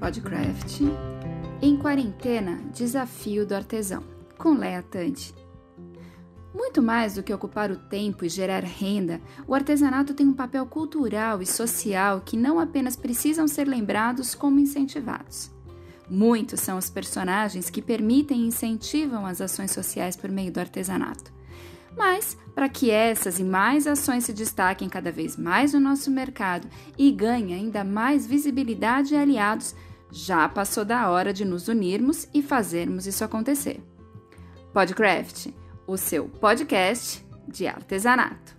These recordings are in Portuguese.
Podcraft. Em quarentena, desafio do artesão, com Léa Tanti. Muito mais do que ocupar o tempo e gerar renda, o artesanato tem um papel cultural e social que não apenas precisam ser lembrados como incentivados. Muitos são os personagens que permitem e incentivam as ações sociais por meio do artesanato. Mas, para que essas e mais ações se destaquem cada vez mais no nosso mercado e ganhem ainda mais visibilidade e aliados, já passou da hora de nos unirmos e fazermos isso acontecer. Podcraft, o seu podcast de artesanato.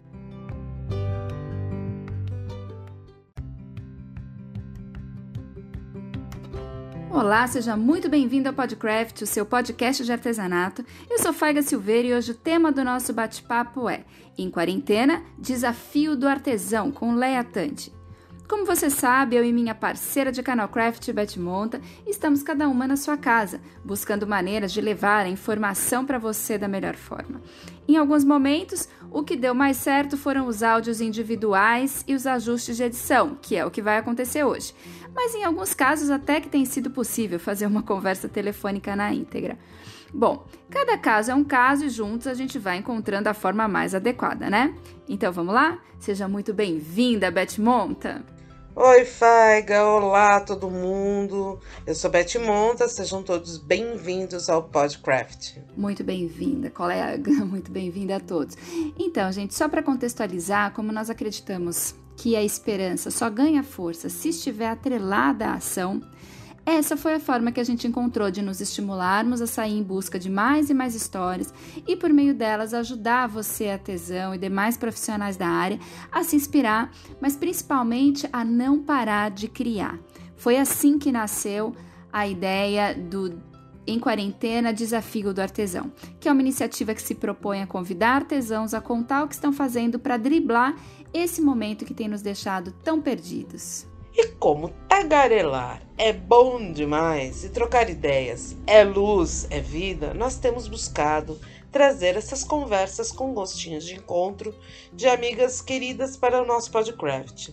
Olá, seja muito bem-vindo ao Podcraft, o seu podcast de artesanato. Eu sou Faiga Silveira e hoje o tema do nosso bate-papo é Em Quarentena, Desafio do Artesão, com Léa Tanti. Como você sabe, eu e minha parceira de canal Craft, Beth Monta, estamos cada uma na sua casa, buscando maneiras de levar a informação para você da melhor forma. Em alguns momentos, o que deu mais certo foram os áudios individuais e os ajustes de edição, que é o que vai acontecer hoje. Mas em alguns casos até que tem sido possível fazer uma conversa telefônica na íntegra. Bom, cada caso é um caso e juntos a gente vai encontrando a forma mais adequada, né? Então vamos lá? Seja muito bem-vinda, Beth Monta! Oi, Faiga! Olá, todo mundo! Eu sou Beth Monta, sejam todos bem-vindos ao Podcraft. Muito bem-vinda, colega! Muito bem-vinda a todos! Então, gente, só para contextualizar, como nós acreditamos que a esperança só ganha força se estiver atrelada à ação, essa foi a forma que a gente encontrou de nos estimularmos a sair em busca de mais e mais histórias e, por meio delas, ajudar você, artesão e demais profissionais da área a se inspirar, mas principalmente a não parar de criar. Foi assim que nasceu a ideia do Em Quarentena, Desafio do Artesão, que é uma iniciativa que se propõe a convidar artesãos a contar o que estão fazendo para driblar esse momento que tem nos deixado tão perdidos. E como tagarelar é bom demais e trocar ideias é luz, é vida, nós temos buscado trazer essas conversas com gostinhos de encontro de amigas queridas para o nosso Podcraft.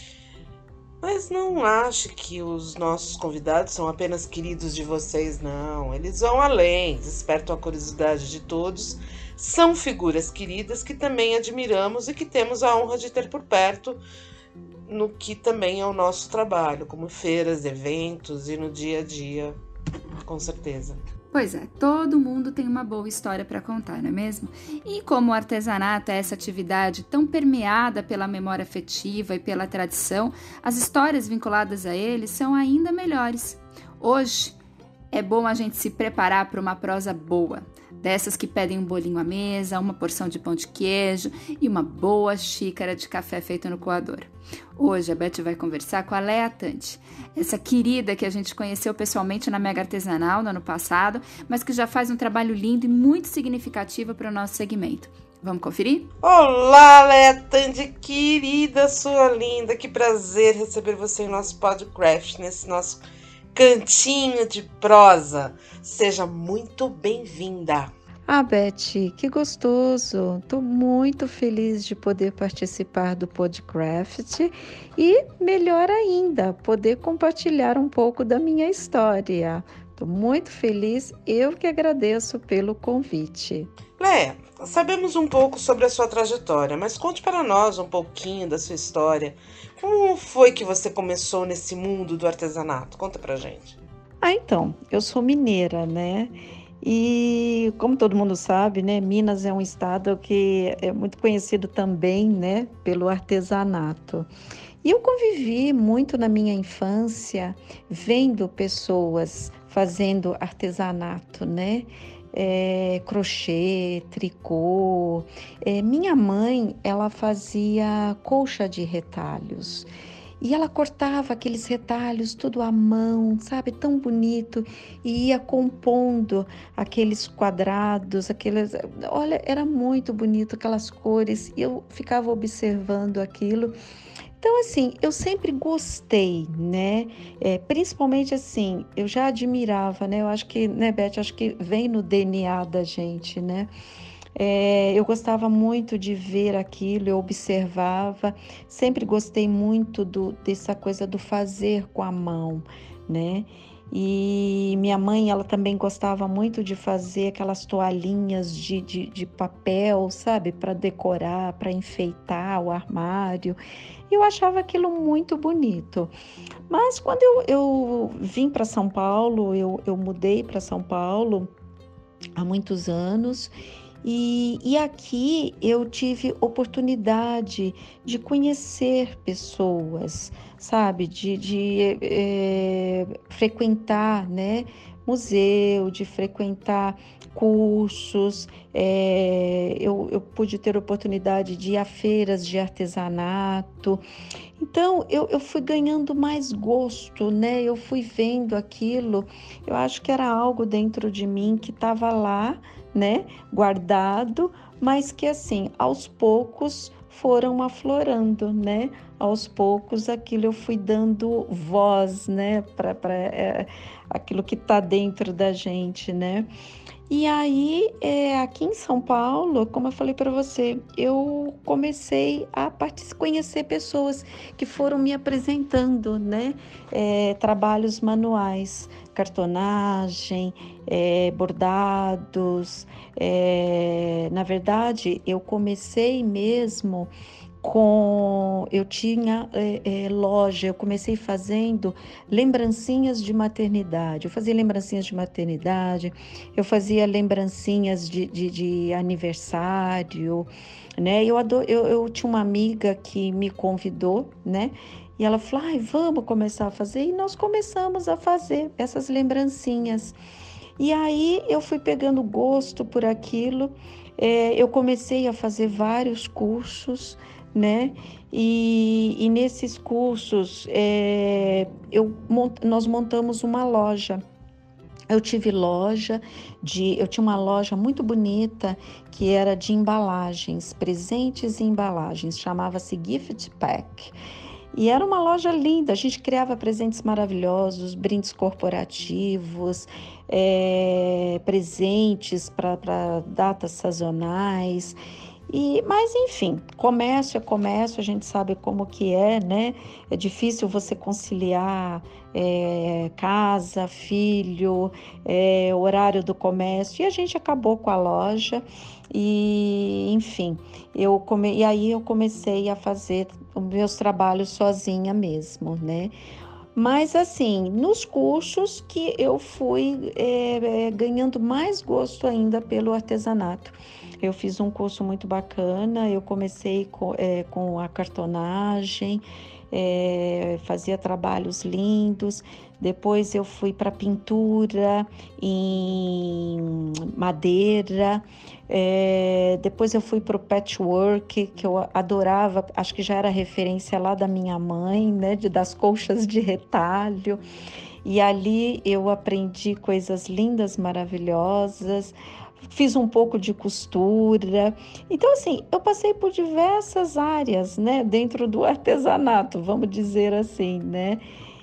Mas não ache que os nossos convidados são apenas queridos de vocês, não. Eles vão além, despertam a curiosidade de todos. São figuras queridas que também admiramos e que temos a honra de ter por perto no que também é o nosso trabalho, como feiras, eventos e no dia a dia, com certeza. Pois é, todo mundo tem uma boa história para contar, não é mesmo? E como o artesanato é essa atividade tão permeada pela memória afetiva e pela tradição, as histórias vinculadas a ele são ainda melhores. Hoje, é bom a gente se preparar para uma prosa boa, dessas que pedem um bolinho à mesa, uma porção de pão de queijo e uma boa xícara de café feito no coador. Hoje a Beth vai conversar com a Léa Tanti, essa querida que a gente conheceu pessoalmente na Mega Artesanal no ano passado, mas que já faz um trabalho lindo e muito significativo para o nosso segmento. Vamos conferir? Olá, Léa Tanti, querida, sua linda, que prazer receber você em nosso Podcraft, nesse nosso cantinho de prosa. Seja muito bem-vinda. Beth, que gostoso! Estou muito feliz de poder participar do Podcraft e, melhor ainda, poder compartilhar um pouco da minha história. Estou muito feliz, eu que agradeço pelo convite. Léa, sabemos um pouco sobre a sua trajetória, mas conte para nós um pouquinho da sua história. Como foi que você começou nesse mundo do artesanato? Conta pra gente. Então, eu sou mineira, né? E como todo mundo sabe, né, Minas é um estado que é muito conhecido também, né, pelo artesanato. E eu convivi muito na minha infância vendo pessoas fazendo artesanato, né? Crochê, tricô. Minha mãe, ela fazia colcha de retalhos. E ela cortava aqueles retalhos tudo à mão, sabe? Tão bonito. E ia compondo aqueles quadrados, Olha, era muito bonito aquelas cores. E eu ficava observando aquilo. Então, assim, eu sempre gostei, né? Principalmente, assim, eu já admirava, né? Eu acho que, né, Beth, acho que vem no DNA da gente, né? Eu gostava muito de ver aquilo, eu observava, sempre gostei muito dessa coisa do fazer com a mão, né? E minha mãe, ela também gostava muito de fazer aquelas toalhinhas de papel, sabe? Para decorar, para enfeitar o armário. Eu achava aquilo muito bonito. Mas quando eu vim para São Paulo, eu mudei para São Paulo há muitos anos. E aqui eu tive oportunidade de conhecer pessoas, sabe? De frequentar, né? Museu, de frequentar cursos. Eu pude ter oportunidade de ir a feiras de artesanato. Então, eu fui ganhando mais gosto, né? Eu fui vendo aquilo. Eu acho que era algo dentro de mim que estava lá, né? Guardado, mas que assim, aos poucos foram aflorando, né? Aos poucos aquilo eu fui dando voz, né? Para aquilo que está dentro da gente, né? E aí, aqui em São Paulo, como eu falei para você, eu comecei a conhecer pessoas que foram me apresentando, né? Trabalhos manuais, cartonagem, bordados. Na verdade, eu comecei mesmo eu tinha loja, eu comecei fazendo lembrancinhas de maternidade. Eu fazia lembrancinhas de maternidade, eu fazia lembrancinhas de aniversário, né? Eu tinha uma amiga que me convidou, né? E ela falou, ai, vamos começar a fazer. E nós começamos a fazer essas lembrancinhas. E aí eu fui pegando gosto por aquilo. Eu comecei a fazer vários cursos, né? E nesses cursos nós montamos uma loja. Eu tinha uma loja muito bonita que era de embalagens, presentes e embalagens, chamava-se Gift Pack. E era uma loja linda, a gente criava presentes maravilhosos, brindes corporativos, presentes para datas sazonais. Mas enfim, comércio é comércio, a gente sabe como que é, né? É difícil você conciliar casa, filho, horário do comércio, e a gente acabou com a loja. E enfim, e aí eu comecei a fazer os meus trabalhos sozinha mesmo, né? Mas assim, nos cursos que eu fui ganhando mais gosto ainda pelo artesanato. Eu fiz um curso muito bacana, eu comecei com a cartonagem, fazia trabalhos lindos, depois eu fui para pintura em madeira, depois eu fui para o patchwork, que eu adorava, acho que já era referência lá da minha mãe, né, das colchas de retalho. E ali eu aprendi coisas lindas, maravilhosas, fiz um pouco de costura. Então, assim, eu passei por diversas áreas, né, dentro do artesanato, vamos dizer assim, né?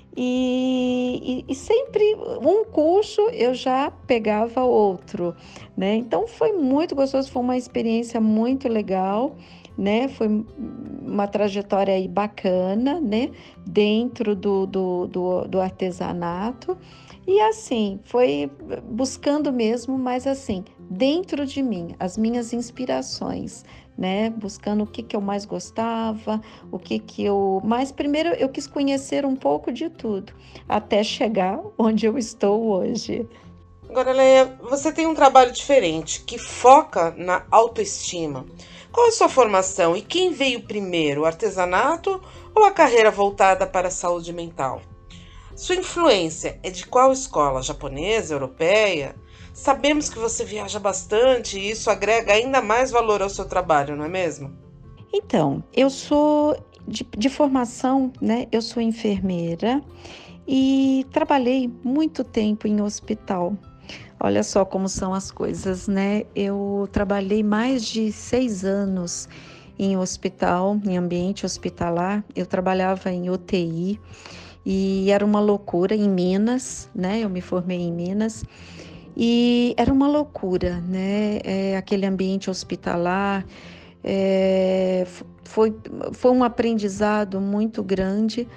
E sempre um curso eu já pegava outro, né? Então foi muito gostoso, foi uma experiência muito legal, né? Foi uma trajetória aí bacana, né? Dentro do artesanato. E assim, foi buscando mesmo, mas assim, dentro de mim, as minhas inspirações, né? Buscando o que eu mais gostava, o que eu... Mas primeiro eu quis conhecer um pouco de tudo, até chegar onde eu estou hoje. Agora, Leia, você tem um trabalho diferente que foca na autoestima. Qual é a sua formação e quem veio primeiro, o artesanato ou a carreira voltada para a saúde mental? Sua influência é de qual escola? Japonesa, europeia? Sabemos que você viaja bastante e isso agrega ainda mais valor ao seu trabalho, não é mesmo? Então, eu sou de formação, né? Eu sou enfermeira e trabalhei muito tempo em hospital. Olha só como são as coisas, né? Eu trabalhei mais de 6 anos em hospital, em ambiente hospitalar. Eu trabalhava em UTI e era uma loucura em Minas, né? Eu me formei em Minas e era uma loucura, né? Aquele ambiente hospitalar. Foi um aprendizado muito grande,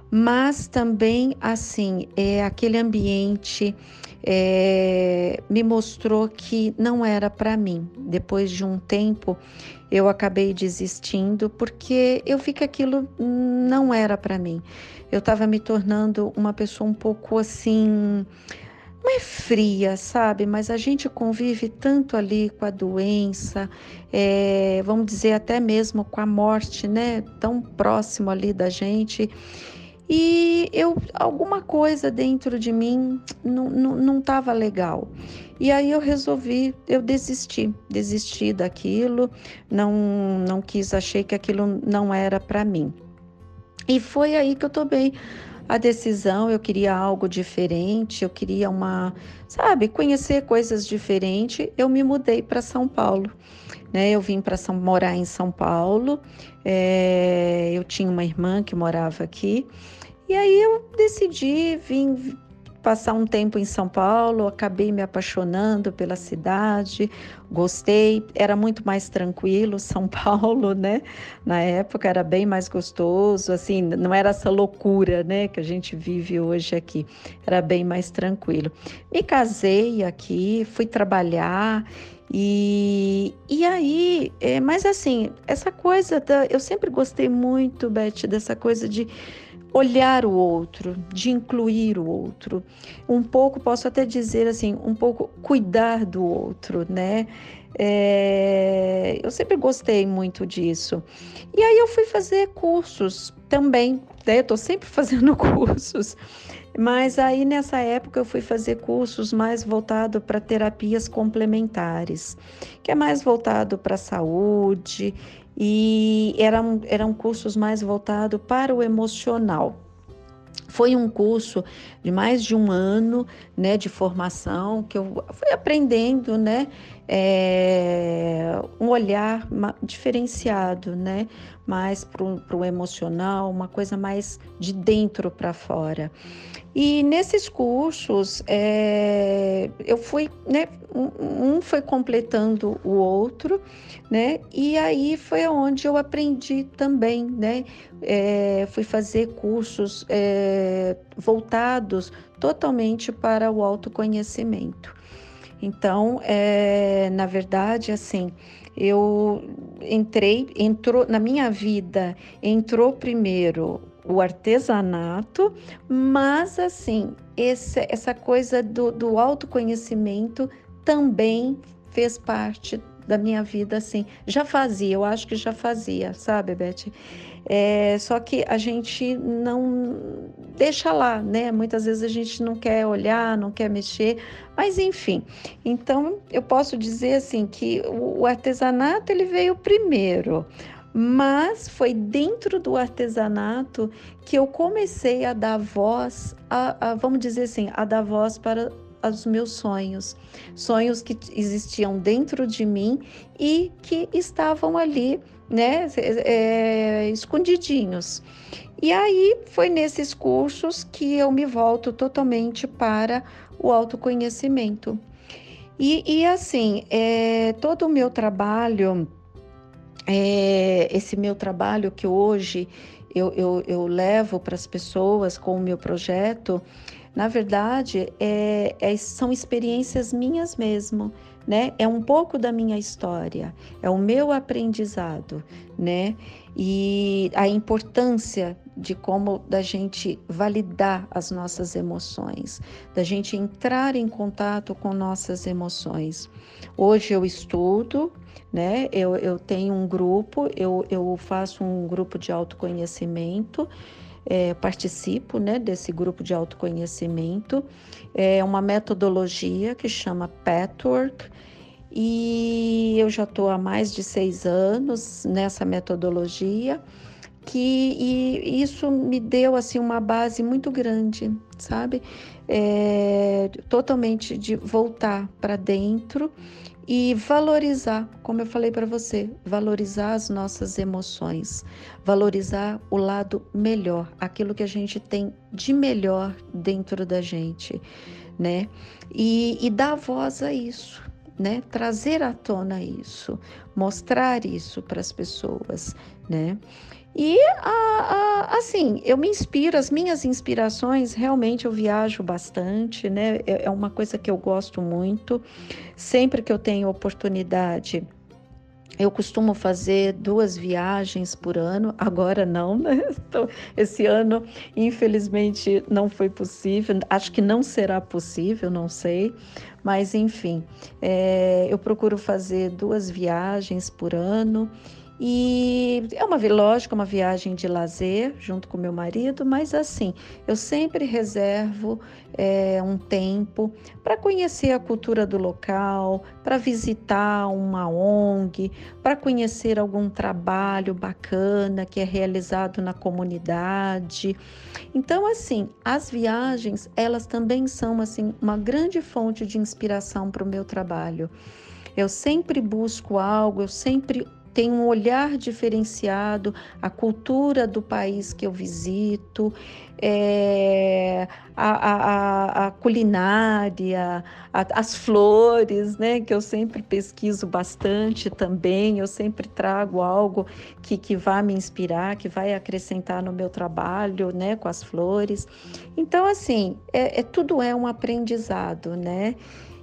mas também, assim, aquele ambiente me mostrou que não era para mim. Depois de um tempo, eu acabei desistindo porque eu vi que aquilo não era para mim. Eu estava me tornando uma pessoa um pouco assim, não é fria, sabe? Mas a gente convive tanto ali com a doença, vamos dizer até mesmo com a morte, né? Tão próximo ali da gente. E alguma coisa dentro de mim não estava legal. E aí eu desisti daquilo, não quis, achei que aquilo não era para mim. E foi aí que eu tomei a decisão, eu queria algo diferente, eu queria conhecer coisas diferentes. Eu me mudei para São Paulo, né? Eu vim para morar em São Paulo, eu tinha uma irmã que morava aqui, e aí eu decidi vir passar um tempo em São Paulo, acabei me apaixonando pela cidade, gostei, era muito mais tranquilo São Paulo, né? Na época era bem mais gostoso, assim, não era essa loucura, né, que a gente vive hoje aqui, era bem mais tranquilo. Me casei aqui, fui trabalhar e aí, mas assim, essa coisa eu sempre gostei muito, Beth, dessa coisa de olhar o outro, de incluir o outro, um pouco, posso até dizer assim, um pouco cuidar do outro, né? Eu sempre gostei muito disso. E aí eu fui fazer cursos também, né? Eu tô sempre fazendo cursos, mas aí nessa época eu fui fazer cursos mais voltado para terapias complementares, que é mais voltado para a saúde, e eram cursos mais voltados para o emocional. Foi um curso de mais de um ano, né, de formação, que eu fui aprendendo, né, um olhar diferenciado, né, mais para o emocional, uma coisa mais de dentro para fora. E nesses cursos, eu fui, né, um foi completando o outro, né, e aí foi onde eu aprendi também, né, fui fazer cursos voltados totalmente para o autoconhecimento. Então, na verdade, assim, entrou na minha vida, entrou primeiro o artesanato, mas assim, essa coisa do autoconhecimento também fez parte da minha vida, assim, eu acho que já fazia, sabe, Beth? Só que a gente não deixa lá, né? Muitas vezes a gente não quer olhar, não quer mexer, mas enfim. Então, eu posso dizer assim que o artesanato ele veio primeiro, mas foi dentro do artesanato que eu comecei a dar voz, vamos dizer assim, a dar voz para os meus sonhos que existiam dentro de mim e que estavam ali, né, escondidinhos. E aí foi nesses cursos que eu me volto totalmente para o autoconhecimento. E assim, todo o meu trabalho, esse meu trabalho que hoje eu levo para as pessoas com o meu projeto, na verdade, são experiências minhas mesmo, né? É um pouco da minha história, é o meu aprendizado, né? E a importância de como da gente validar as nossas emoções, da gente entrar em contato com nossas emoções. Hoje eu estudo, né? Eu tenho um grupo, eu faço um grupo de autoconhecimento, participo, né, desse grupo de autoconhecimento. É uma metodologia que chama Pathwork, e eu já estou há mais de 6 anos nessa metodologia, e isso me deu assim uma base muito grande, sabe? Totalmente de voltar para dentro e valorizar, como eu falei para você, valorizar as nossas emoções, valorizar o lado melhor, aquilo que a gente tem de melhor dentro da gente, né? E dar voz a isso, né? Trazer à tona isso, mostrar isso para as pessoas, né? E, assim, eu me inspiro, as minhas inspirações, realmente eu viajo bastante, né? É uma coisa que eu gosto muito. Sempre que eu tenho oportunidade, eu costumo fazer 2 viagens por ano, agora não, né? Então, esse ano, infelizmente, não foi possível, acho que não será possível, não sei, mas enfim, eu procuro fazer 2 viagens por ano. E é lógico, uma viagem de lazer junto com meu marido, mas assim, eu sempre reservo um tempo para conhecer a cultura do local, para visitar uma ONG, para conhecer algum trabalho bacana que é realizado na comunidade. Então, assim, as viagens, elas também são assim uma grande fonte de inspiração para o meu trabalho. Eu sempre busco algo, eu sempre tenho um olhar diferenciado, a cultura do país que eu visito, a culinária, as flores, né, que eu sempre pesquiso bastante também, eu sempre trago algo que vá me inspirar, que vai acrescentar no meu trabalho, né, com as flores. Então, assim, tudo é um aprendizado, né?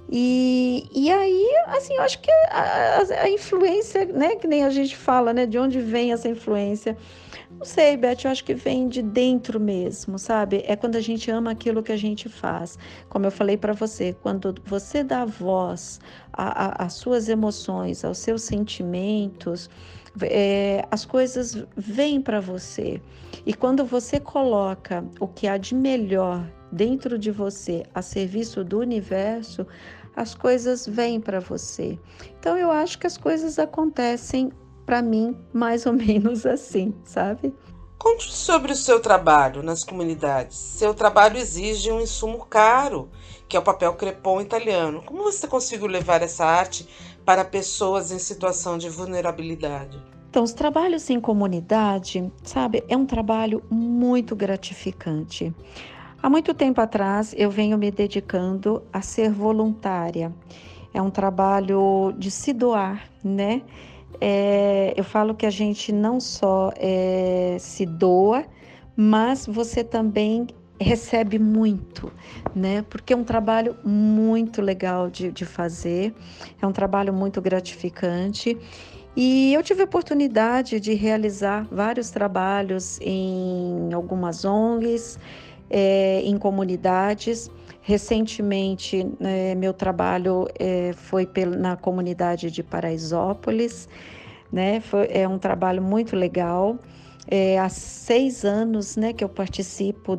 E aí, assim, eu acho que a influência, né, que nem a gente fala, né, de onde vem essa influência? Não sei, Beth, eu acho que vem de dentro mesmo, sabe? É quando a gente ama aquilo que a gente faz. Como eu falei para você, quando você dá voz às suas emoções, aos seus sentimentos, as coisas vêm para você. E quando você coloca o que há de melhor dentro de você a serviço do universo, as coisas vêm para você. Então eu acho que as coisas acontecem para mim mais ou menos assim, sabe? Conte sobre o seu trabalho nas comunidades. Seu trabalho exige um insumo caro, que é o papel crepom italiano. Como você conseguiu levar essa arte para pessoas em situação de vulnerabilidade? Então, os trabalhos em comunidade, sabe, é um trabalho muito gratificante. Há muito tempo atrás, eu venho me dedicando a ser voluntária. É um trabalho de se doar, né? Eu falo que a gente não só se doa, mas você também recebe muito, né? Porque é um trabalho muito legal de fazer, é um trabalho muito gratificante. E eu tive a oportunidade de realizar vários trabalhos em algumas ONGs, em comunidades. Recentemente, meu trabalho foi na comunidade de Paraisópolis, né? É um trabalho muito legal. Há 6 anos, né, que eu participo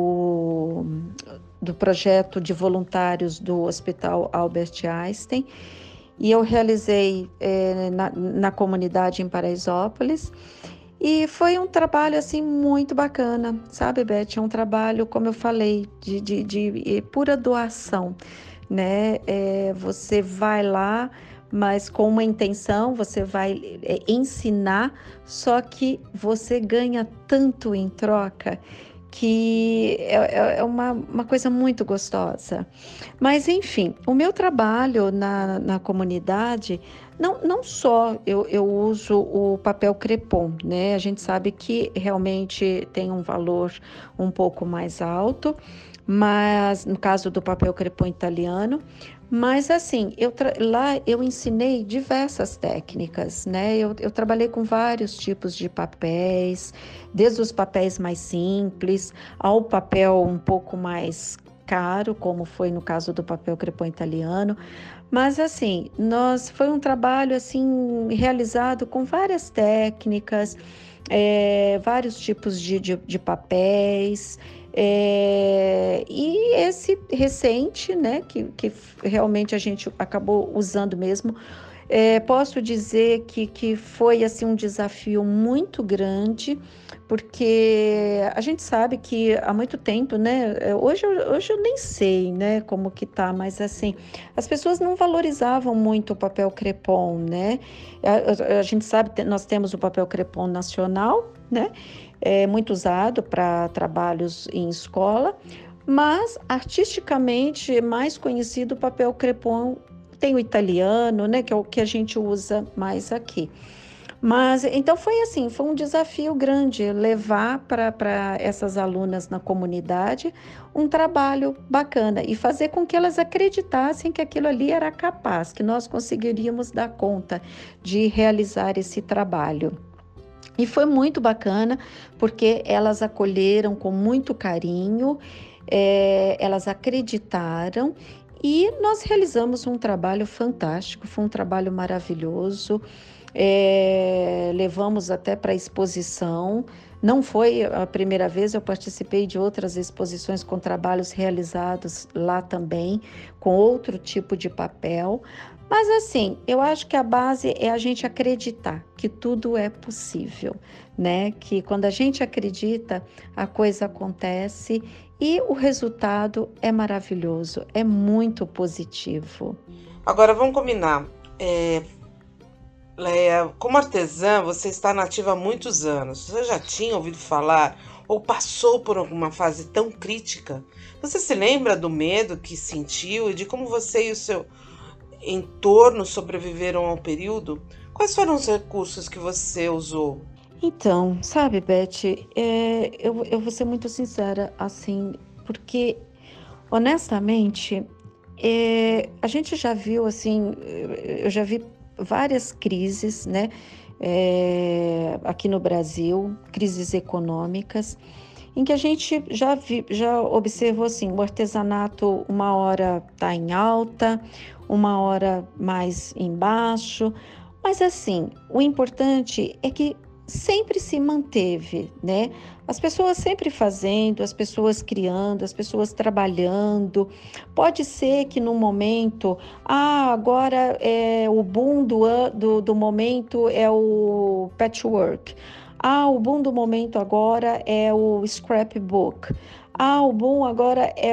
do projeto de voluntários do Hospital Albert Einstein, e eu realizei na comunidade em Paraisópolis. E foi um trabalho assim muito bacana, sabe, Beth? É um trabalho, como eu falei, de pura doação, né? Você vai lá, mas com uma intenção, você vai ensinar, só que você ganha tanto em troca que é uma coisa muito gostosa. Mas, enfim, o meu trabalho na comunidade, não só eu uso o papel crepom, né? A gente sabe que realmente tem um valor um pouco mais alto, mas no caso do papel crepom italiano, mas assim, lá eu ensinei diversas técnicas, né? Eu trabalhei com vários tipos de papéis, desde os papéis mais simples ao papel um pouco mais caro, como foi no caso do papel crepom italiano. Mas assim, foi um trabalho assim realizado com várias técnicas, vários tipos de papéis. E esse recente, né, que realmente a gente acabou usando mesmo, posso dizer que foi assim um desafio muito grande, porque a gente sabe que há muito tempo, né? Hoje eu nem sei, né, como que tá, mas assim, as pessoas não valorizavam muito o papel crepom, né? A gente sabe, nós temos o papel crepom nacional, né? É muito usado para trabalhos em escola, mas artisticamente é mais conhecido o papel crepom. Tem o italiano, né, que é o que a gente usa mais aqui. Mas então foi assim, foi um desafio grande levar para essas alunas na comunidade um trabalho bacana e fazer com que elas acreditassem que aquilo ali era capaz, que nós conseguiríamos dar conta de realizar esse trabalho. E foi muito bacana, porque elas acolheram com muito carinho, elas acreditaram e nós realizamos um trabalho fantástico, foi um trabalho maravilhoso. Levamos até para exposição. Não foi a primeira vez, eu participei de outras exposições com trabalhos realizados lá também, com outro tipo de papel. Mas assim, eu acho que a base é a gente acreditar que tudo é possível, né? Que quando a gente acredita, a coisa acontece e o resultado é maravilhoso, é muito positivo. Agora vamos combinar. Leia, como artesã, você está nativa há muitos anos. Você já tinha ouvido falar ou passou por alguma fase tão crítica? Você se lembra do medo que sentiu e de como você e o seu entorno sobreviveram ao período? Quais foram os recursos que você usou? Então, sabe, Beth, eu vou ser muito sincera, assim, porque, honestamente, a gente já viu, assim, eu já vi várias crises, né, aqui no Brasil, crises econômicas, em que a gente já observou, assim, o artesanato uma hora está em alta, uma hora mais embaixo, mas, assim, o importante é que sempre se manteve, né? As pessoas sempre fazendo, as pessoas criando, as pessoas trabalhando. Pode ser que no momento, agora o boom do momento é o patchwork. O boom do momento agora é o scrapbook. O boom agora é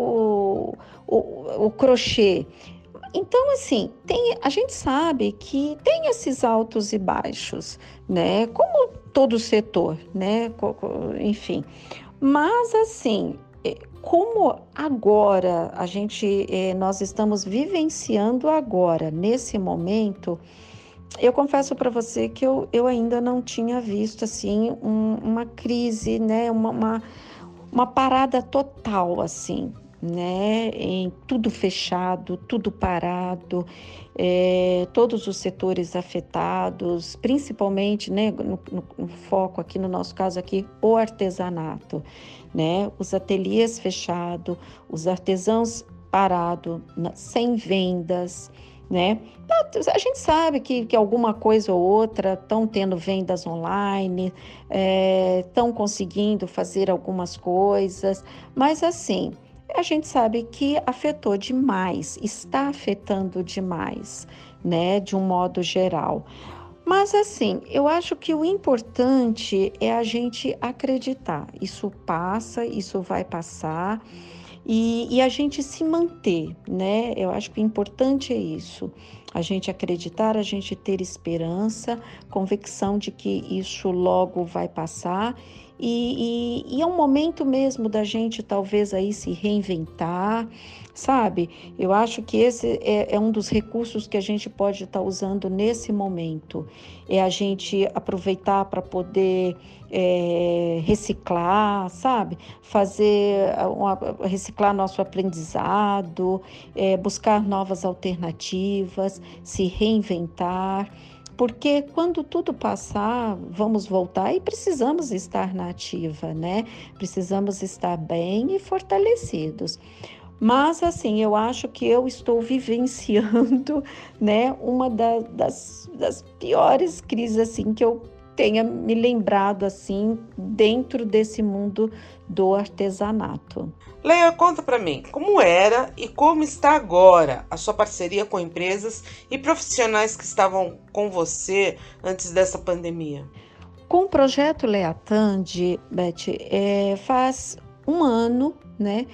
o crochê. Então, assim, a gente sabe que tem esses altos e baixos, né? Como todo setor, né? Enfim. Mas, assim, como agora nós estamos vivenciando agora, nesse momento, eu confesso para você que eu ainda não tinha visto, assim, uma crise, né? Uma parada total, assim, né? Em tudo fechado, tudo parado, todos os setores afetados, principalmente, né? No foco aqui, no nosso caso aqui, o artesanato, né? Os ateliês fechados, os artesãos parados, sem vendas, né? A gente sabe que alguma coisa ou outra estão tendo vendas online, estão conseguindo fazer algumas coisas, mas assim, a gente sabe que afetou demais, está afetando demais, né? De um modo geral. Mas assim, eu acho que o importante é a gente acreditar. Isso passa, isso vai passar. E a gente se manter, né? Eu acho que o importante é isso, a gente acreditar, a gente ter esperança, convicção de que isso logo vai passar e é um momento mesmo da gente talvez aí se reinventar, sabe? Eu acho que esse é um dos recursos que a gente pode estar usando nesse momento, é a gente aproveitar para poder reciclar, sabe? Reciclar nosso aprendizado, buscar novas alternativas, se reinventar, porque quando tudo passar, vamos voltar e precisamos estar na ativa, né? Precisamos estar bem e fortalecidos. Mas, assim, eu acho que eu estou vivenciando, né, uma das piores crises, assim, que eu tenha me lembrado, assim, dentro desse mundo do artesanato. Leia, conta para mim, como era e como está agora a sua parceria com empresas e profissionais que estavam com você antes dessa pandemia? Com o projeto Leatande, Beth, faz um ano, né,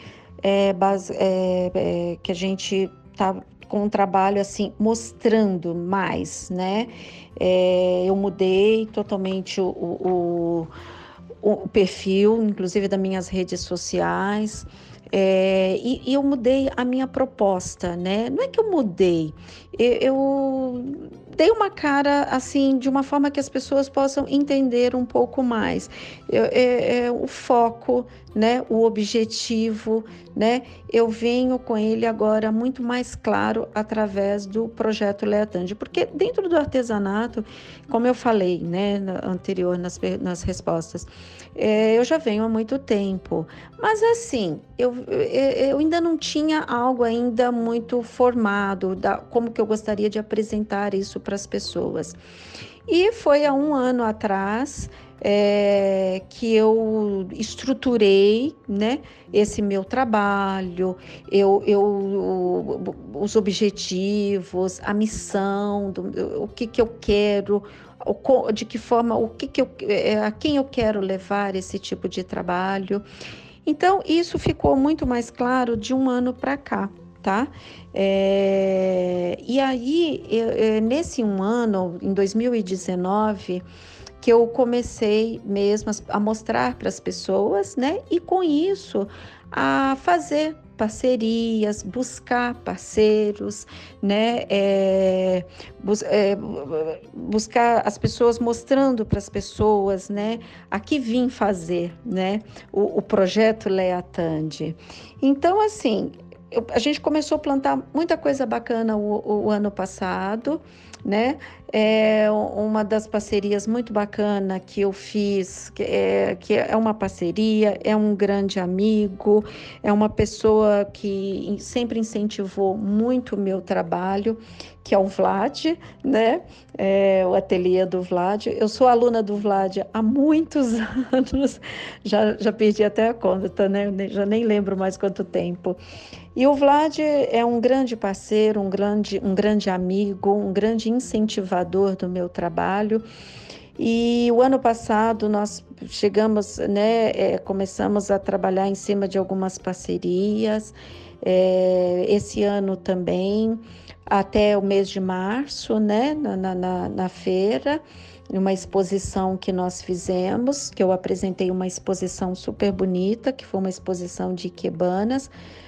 que a gente está com um trabalho assim mostrando mais, né? Eu mudei totalmente o perfil, inclusive das minhas redes sociais. E eu mudei a minha proposta, né? Não é que eu mudei, eu dei uma cara assim, de uma forma que as pessoas possam entender um pouco mais. O foco, né? O objetivo, né? Eu venho com ele agora muito mais claro através do projeto Leatande, porque dentro do artesanato, como eu falei, né, anterior nas respostas, eu já venho há muito tempo, mas assim, eu ainda não tinha algo ainda muito formado, como que eu gostaria de apresentar isso para as pessoas. E foi há um ano atrás que eu estruturei, né, esse meu trabalho, os objetivos, a missão, o que eu quero, de que forma, a quem eu quero levar esse tipo de trabalho. Então, isso ficou muito mais claro de um ano para cá, tá? E aí, nesse um ano, em 2019, que eu comecei mesmo a mostrar para as pessoas, né? E com isso, a fazer parcerias, buscar parceiros, né? Buscar as pessoas, mostrando para as pessoas, né? A que vim fazer, né? O projeto Leatande. Então, assim, a gente começou a plantar muita coisa bacana o ano passado, né? Uma das parcerias muito bacana que eu fiz, que é uma parceria, é um grande amigo, é uma pessoa que sempre incentivou muito o meu trabalho, que é o Vlad, né? O ateliê do Vlad. Eu sou aluna do Vlad há muitos anos, já perdi até a conta, né? Já nem lembro mais quanto tempo. E o Vlad é um grande parceiro, um grande amigo, um grande incentivador do meu trabalho. E o ano passado nós chegamos, né, começamos a trabalhar em cima de algumas parcerias. Esse ano também, até o mês de março, né, na feira, uma exposição que nós fizemos, que eu apresentei uma exposição super bonita, que foi uma exposição de ikebanas.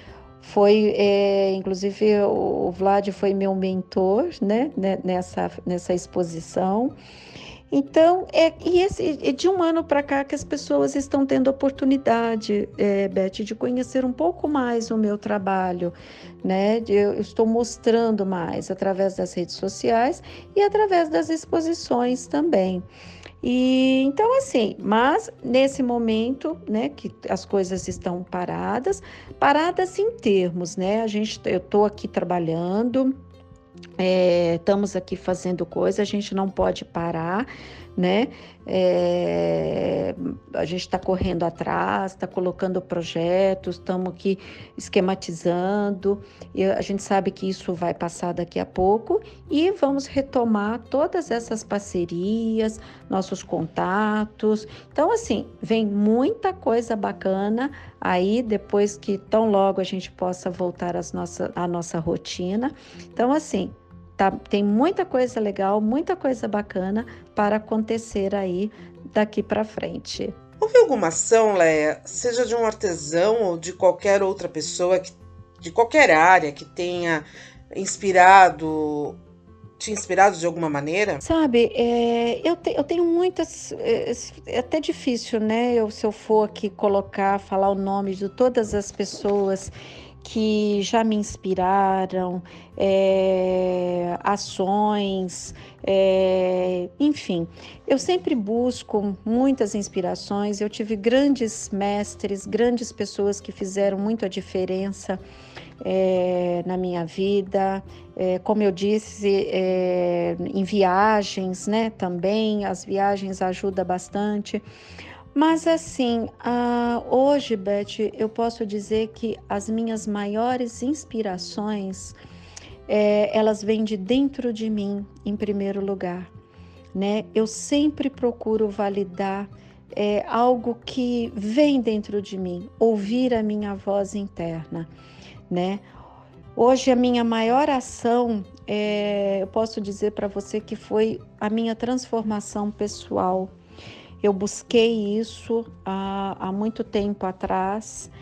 Inclusive, o Vlad foi meu mentor, né, nessa exposição. Então, é de um ano para cá que as pessoas estão tendo oportunidade, Beth, de conhecer um pouco mais o meu trabalho, né? Eu estou mostrando mais através das redes sociais e através das exposições também. E então, assim, mas nesse momento, né, que as coisas estão paradas em termos, né? Eu estou aqui trabalhando, estamos aqui fazendo coisa, a gente não pode parar, né? A gente está correndo atrás, está colocando projetos, estamos aqui esquematizando, e a gente sabe que isso vai passar daqui a pouco e vamos retomar todas essas parcerias, nossos contatos. Então, assim, vem muita coisa bacana aí, depois que tão logo a gente possa voltar à nossa rotina. Então, assim, tem muita coisa legal, muita coisa bacana para acontecer aí daqui para frente. Houve alguma ação, Leia, seja de um artesão ou de qualquer outra pessoa, de qualquer área, que tenha te inspirado de alguma maneira? Sabe, eu tenho muitas, é até difícil, né? Se eu for aqui falar o nome de todas as pessoas que já me inspiraram, ações, enfim, eu sempre busco muitas inspirações. Eu tive grandes mestres, grandes pessoas que fizeram muito a diferença na minha vida, como eu disse, em viagens, né? Também as viagens ajudam bastante. Mas assim, hoje, Beth, eu posso dizer que as minhas maiores inspirações, elas vêm de dentro de mim, em primeiro lugar, né? Eu sempre procuro validar algo que vem dentro de mim, ouvir a minha voz interna, né? Hoje a minha maior ação, eu posso dizer para você que foi a minha transformação pessoal. Eu busquei isso há muito tempo atrás,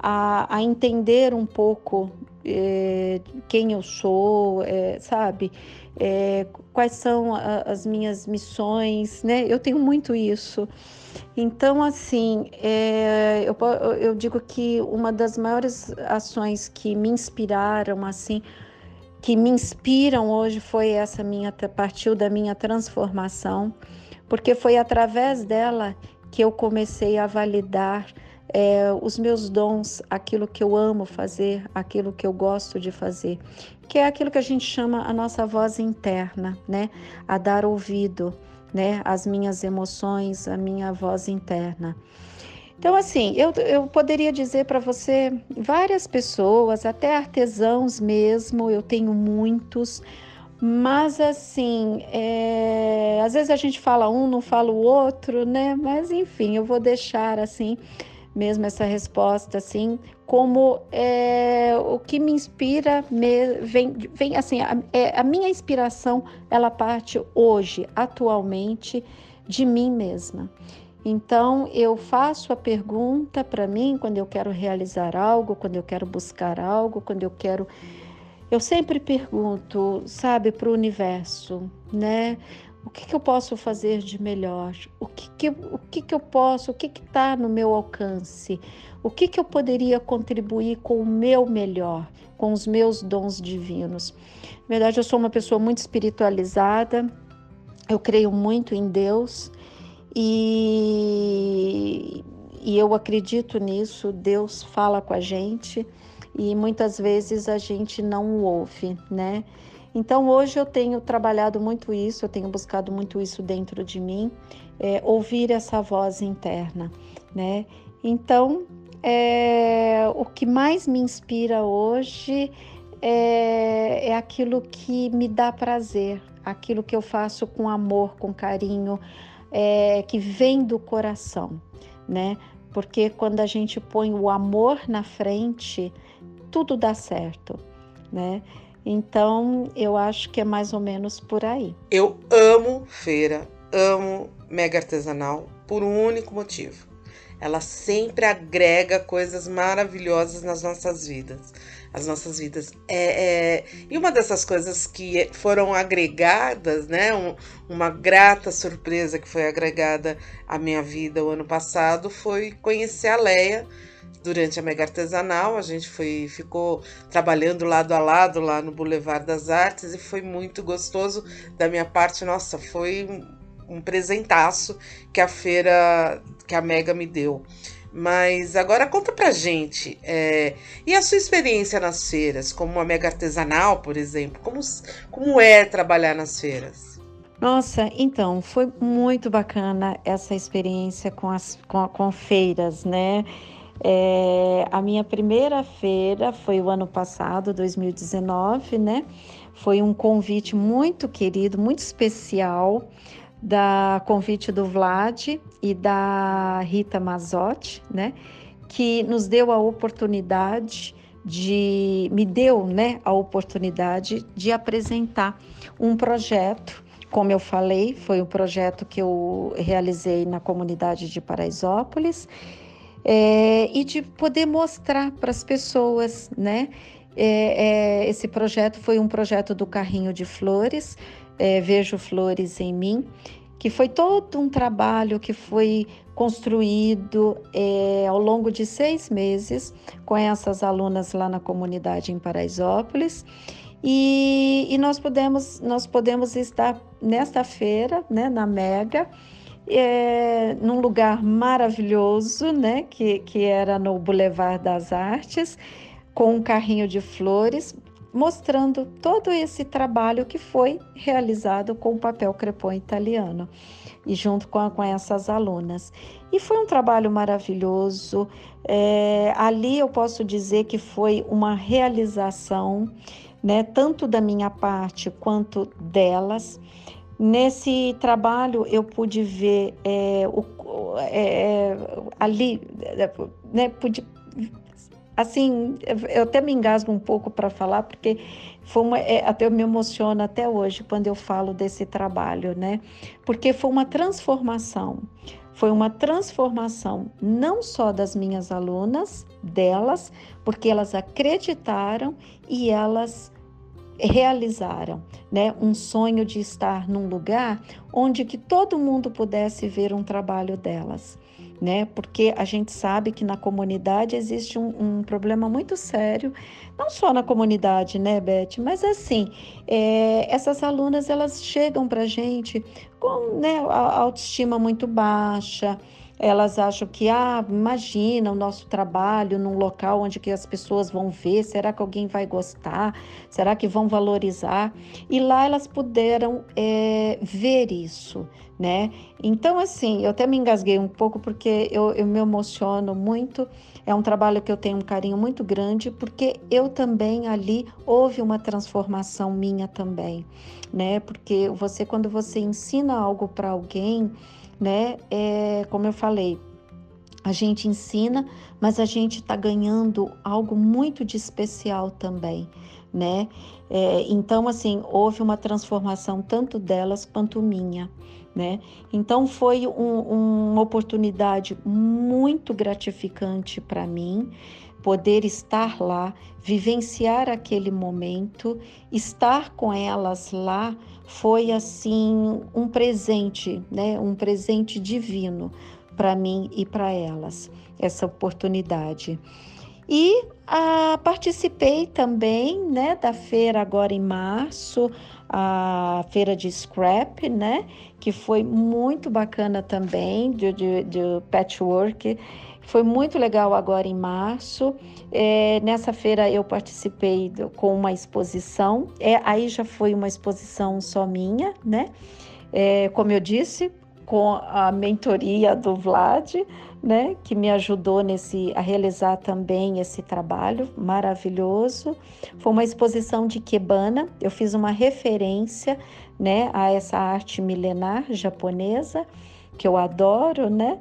a entender um pouco quem eu sou, sabe? Quais são as minhas missões, né? Eu tenho muito isso. Então, assim, eu digo que uma das maiores ações que me inspiraram, assim, que me inspiram hoje partiu da minha transformação, porque foi através dela que eu comecei a validar os meus dons, aquilo que eu amo fazer, aquilo que eu gosto de fazer, que é aquilo que a gente chama a nossa voz interna, né? A dar ouvido, né? Às minhas emoções, a minha voz interna. Então, assim, eu poderia dizer para você várias pessoas, até artesãos mesmo, eu tenho muitos, mas assim, às vezes a gente fala um, não fala o outro, né? Mas enfim, eu vou deixar assim mesmo essa resposta, assim, como o que me inspira vem assim, a minha inspiração, ela parte hoje, atualmente, de mim mesma. Então, eu faço a pergunta para mim quando eu quero realizar algo, quando eu quero buscar algo, quando eu quero. Eu sempre pergunto, sabe, para o universo, né? O que eu posso fazer de melhor? O que eu posso? O que está no meu alcance? O que eu poderia contribuir com o meu melhor, com os meus dons divinos? Na verdade, eu sou uma pessoa muito espiritualizada, eu creio muito em Deus. E eu acredito nisso, Deus fala com a gente e muitas vezes a gente não o ouve, né? Então hoje eu tenho trabalhado muito isso, eu tenho buscado muito isso dentro de mim, ouvir essa voz interna, né? Então, o que mais me inspira hoje é aquilo que me dá prazer, aquilo que eu faço com amor, com carinho, que vem do coração, né? Porque quando a gente põe o amor na frente, tudo dá certo, né? Então, eu acho que é mais ou menos por aí. Eu amo feira, amo mega artesanal por um único motivo. Ela sempre agrega coisas maravilhosas nas nossas vidas. As nossas vidas. E uma dessas coisas que foram agregadas, né? Uma grata surpresa que foi agregada à minha vida o ano passado foi conhecer a Leia durante a Mega Artesanal. A gente ficou trabalhando lado a lado lá no Boulevard das Artes e foi muito gostoso da minha parte. Nossa, foi um presentaço que a feira, que a Mega me deu. Mas agora conta pra gente, e a sua experiência nas feiras, como uma Mega Artesanal, por exemplo, como é trabalhar nas feiras? Nossa, então, foi muito bacana essa experiência com feiras, né? A minha primeira feira foi o ano passado, 2019, né? Foi um convite muito querido, muito especial, convite do Vlad e da Rita Mazzotti, né? Que nos deu a oportunidade me deu, né, a oportunidade de apresentar um projeto. Como eu falei, foi um projeto que eu realizei na comunidade de Paraisópolis, e de poder mostrar para as pessoas, né? Esse projeto foi um projeto do Carrinho de Flores, Vejo Flores em Mim, que foi todo um trabalho que foi construído ao longo de 6 meses com essas alunas lá na comunidade em Paraisópolis. E nós podemos estar nesta feira, né, na Mega, num lugar maravilhoso, né, que era no Boulevard das Artes, com um carrinho de flores, mostrando todo esse trabalho que foi realizado com o papel crepom italiano e junto com essas alunas. E foi um trabalho maravilhoso. Ali eu posso dizer que foi uma realização, né, tanto da minha parte quanto delas. Nesse trabalho eu pude ver ali, né, assim, eu até me engasgo um pouco para falar, porque até eu me emociono até hoje quando eu falo desse trabalho, né? Porque foi uma transformação, foi uma transformação não só das minhas alunas, delas, porque elas acreditaram e elas realizaram, né, um sonho de estar num lugar onde que todo mundo pudesse ver um trabalho delas, né? Porque a gente sabe que na comunidade existe um problema muito sério, não só na comunidade, né, Beth? Mas assim, essas alunas elas chegam para a gente com, né, a autoestima muito baixa. Elas acham que, imagina o nosso trabalho num local onde que as pessoas vão ver, será que alguém vai gostar? Será que vão valorizar? E lá elas puderam ver isso, né? Então, assim, eu até me engasguei um pouco porque eu me emociono muito. É um trabalho que eu tenho um carinho muito grande, porque eu também ali houve uma transformação minha também, né? Porque quando você ensina algo para alguém, né? Como eu falei, a gente ensina, mas a gente está ganhando algo muito de especial também, né? Então, assim, houve uma transformação tanto delas quanto minha, né? Então, foi uma oportunidade muito gratificante para mim poder estar lá, vivenciar aquele momento, estar com elas lá, foi assim um presente, né? Um presente divino para mim e para elas, essa oportunidade. E participei também, né, da feira agora em março, a feira de scrap, né, que foi muito bacana também, de patchwork. Foi muito legal agora em março. Nessa feira eu participei com uma exposição. Aí já foi uma exposição só minha, né? Como eu disse, com a mentoria do Vlad, né, que me ajudou a realizar também esse trabalho maravilhoso. Foi uma exposição de Ikebana, eu fiz uma referência, né, a essa arte milenar japonesa, que eu adoro, né,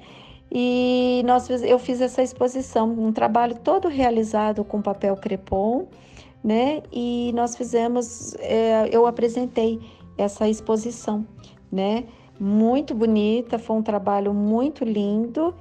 e eu fiz essa exposição, um trabalho todo realizado com papel crepom, né, e nós fizemos, eu apresentei essa exposição, né, muito bonita, foi um trabalho muito lindo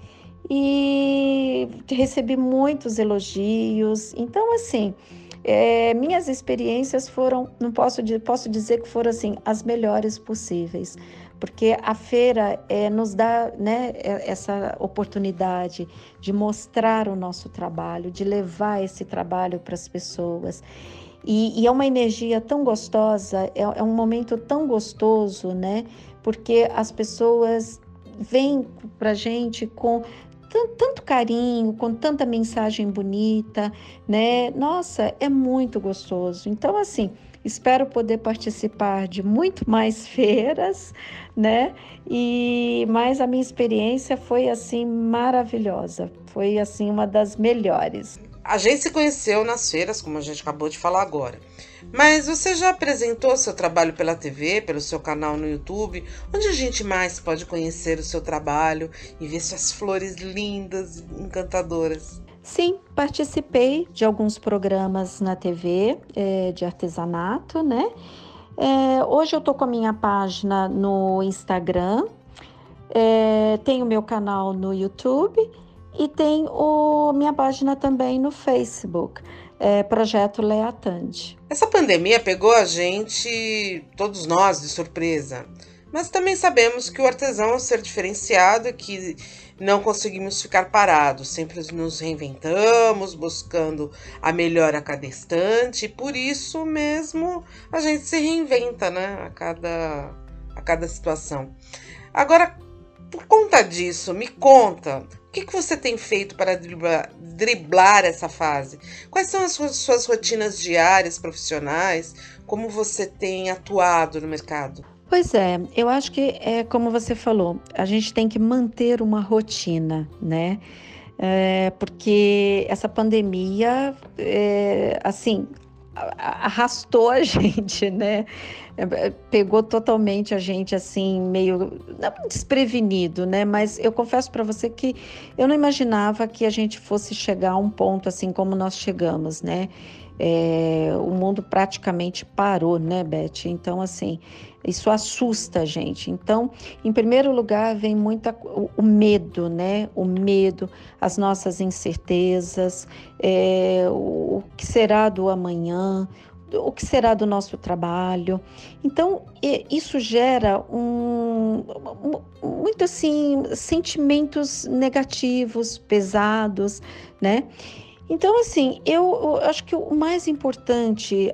e recebi muitos elogios. Então, assim, minhas experiências foram, não posso dizer que foram assim as melhores possíveis, porque a feira nos dá, né, essa oportunidade de mostrar o nosso trabalho, de levar esse trabalho para as pessoas. E é uma energia tão gostosa, é um momento tão gostoso, né? Porque as pessoas vêm para a gente com tanto carinho, com tanta mensagem bonita, né? Nossa, é muito gostoso. Então, assim, espero poder participar de muito mais feiras, né? Mas a minha experiência foi, assim, maravilhosa. Foi, assim, uma das melhores. A gente se conheceu nas feiras, como a gente acabou de falar agora. Mas você já apresentou seu trabalho pela TV, pelo seu canal no YouTube? Onde a gente mais pode conhecer o seu trabalho e ver suas flores lindas e encantadoras? Sim, participei de alguns programas na TV de artesanato, né? Hoje eu estou com a minha página no Instagram, tenho meu canal no YouTube e tenho minha página também no Facebook, Projeto Leatande. Essa pandemia pegou a gente, todos nós, de surpresa. Mas também sabemos que o artesão é um ser diferenciado e que não conseguimos ficar parados. Sempre nos reinventamos, buscando a melhora a cada instante. E por isso mesmo a gente se reinventa, né? A cada situação. Agora, por conta disso, me conta, o que você tem feito para driblar essa fase? Quais são as suas rotinas diárias, profissionais? Como você tem atuado no mercado? Pois é, eu acho que como você falou, a gente tem que manter uma rotina, né? Porque essa pandemia, assim, arrastou a gente, né? Pegou totalmente a gente assim, meio não desprevenido, né? Mas eu confesso para você que eu não imaginava que a gente fosse chegar a um ponto assim como nós chegamos, né? O mundo praticamente parou, né, Beth? Então, assim, isso assusta a gente. Então, em primeiro lugar, vem o medo, né? O medo, as nossas incertezas, o que será do amanhã, o que será do nosso trabalho. Então, isso gera muito assim, sentimentos negativos, pesados, né? Então, assim, eu acho que o mais importante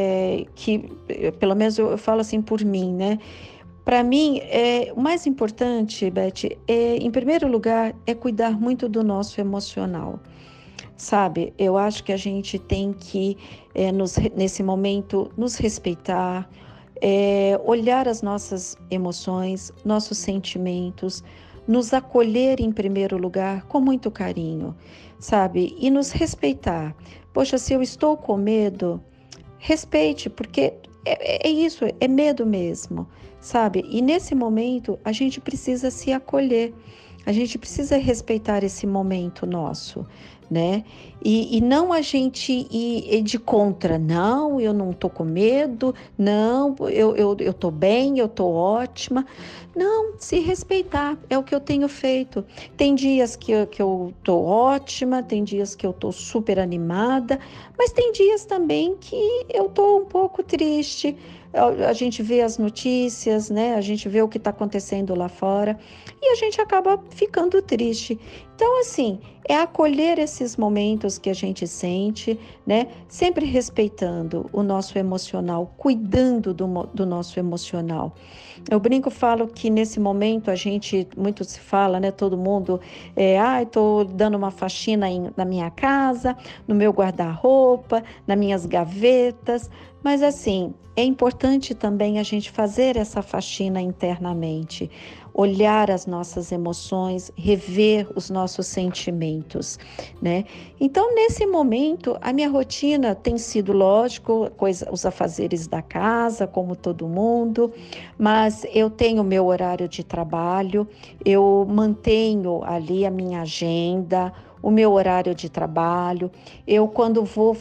pelo menos eu falo assim por mim, né? Para mim, o mais importante, Beth, em primeiro lugar, é cuidar muito do nosso emocional. Sabe, eu acho que a gente tem que, nesse momento, nos respeitar, olhar as nossas emoções, nossos sentimentos, nos acolher em primeiro lugar com muito carinho, sabe? E nos respeitar. Poxa, se eu estou com medo, respeite, porque é isso, é medo mesmo, sabe? E nesse momento a gente precisa se acolher, a gente precisa respeitar esse momento nosso, né? E não a gente ir de contra, não, eu não tô com medo, não, eu tô bem, eu tô ótima. Não, se respeitar, é o que eu tenho feito. Tem dias que eu tô ótima, tem dias que eu tô super animada, mas tem dias também que eu tô um pouco triste. A gente vê as notícias, né? A gente vê o que está acontecendo lá fora e a gente acaba ficando triste. Então, assim, é acolher esses momentos que a gente sente, né? Sempre respeitando o nosso emocional, cuidando do nosso emocional. Eu brinco, falo que nesse momento a gente, muito se fala, né? Todo mundo, estou dando uma faxina na minha casa, no meu guarda-roupa, nas minhas gavetas, mas assim, é importante também a gente fazer essa faxina internamente, olhar as nossas emoções, rever os nossos sentimentos, né? Então, nesse momento, a minha rotina tem sido, lógico, os afazeres da casa, como todo mundo, mas eu tenho meu horário de trabalho, eu mantenho ali a minha agenda, o meu horário de trabalho. Eu, quando vou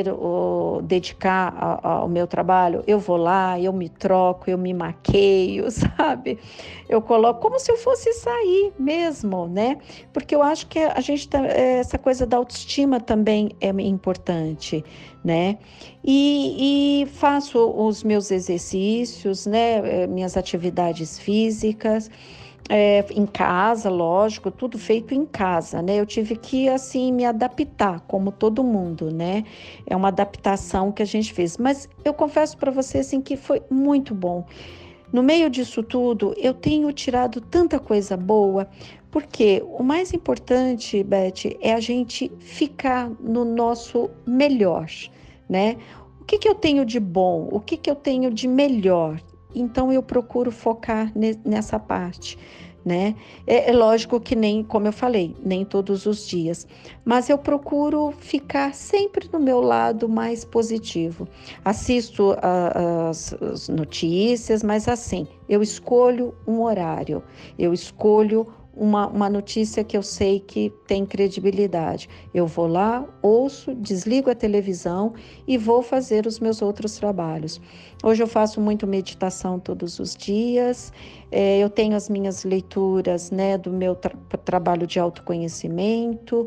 dedicar ao meu trabalho, eu vou lá, eu me troco, eu me maqueio, sabe? Eu coloco como se eu fosse sair mesmo, né? Porque eu acho que essa coisa da autoestima também é importante, né? E faço os meus exercícios, né? Minhas atividades físicas. Em casa, lógico, tudo feito em casa, né? Eu tive que, assim, me adaptar, como todo mundo, né? É uma adaptação que a gente fez. Mas eu confesso para você, assim, que foi muito bom. No meio disso tudo, eu tenho tirado tanta coisa boa, porque o mais importante, Beth, é a gente ficar no nosso melhor, né? O que eu tenho de bom? O que eu tenho de melhor? Então, eu procuro focar nessa parte, né? É lógico que nem, como eu falei, nem todos os dias, mas eu procuro ficar sempre no meu lado mais positivo. Assisto as notícias, mas assim, eu escolho um horário, eu escolho uma notícia que eu sei que tem credibilidade. Eu vou lá, ouço, desligo a televisão e vou fazer os meus outros trabalhos. Hoje eu faço muito meditação todos os dias, eu tenho as minhas leituras, né, do meu trabalho de autoconhecimento,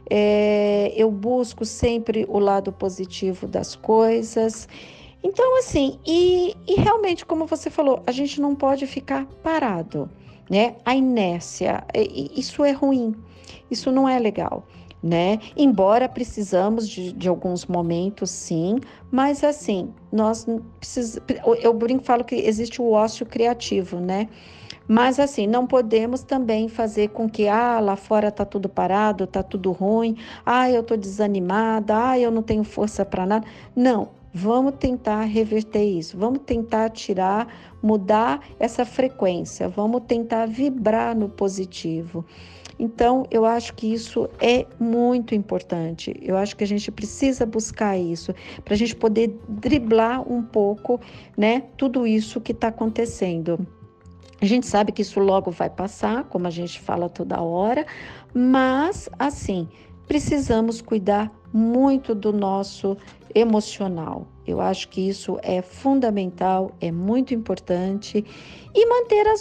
eu busco sempre o lado positivo das coisas. Então, assim, e realmente, como você falou, a gente não pode ficar parado, né? A inércia, isso é ruim, isso não é legal, né? Embora precisamos de alguns momentos, sim, mas assim, nós precisamos, eu brinco, falo que existe o ócio criativo, né? Mas assim, não podemos também fazer com que, lá fora tá tudo parado, tá tudo ruim, eu tô desanimada, eu não tenho força para nada. Não, vamos tentar reverter isso, vamos tentar mudar essa frequência, vamos tentar vibrar no positivo. Então, eu acho que isso é muito importante. Eu acho que a gente precisa buscar isso para a gente poder driblar um pouco, né, tudo isso que está acontecendo. A gente sabe que isso logo vai passar, como a gente fala toda hora, mas, assim, precisamos cuidar muito do nosso emocional. Eu acho que isso é fundamental, é muito importante e manter as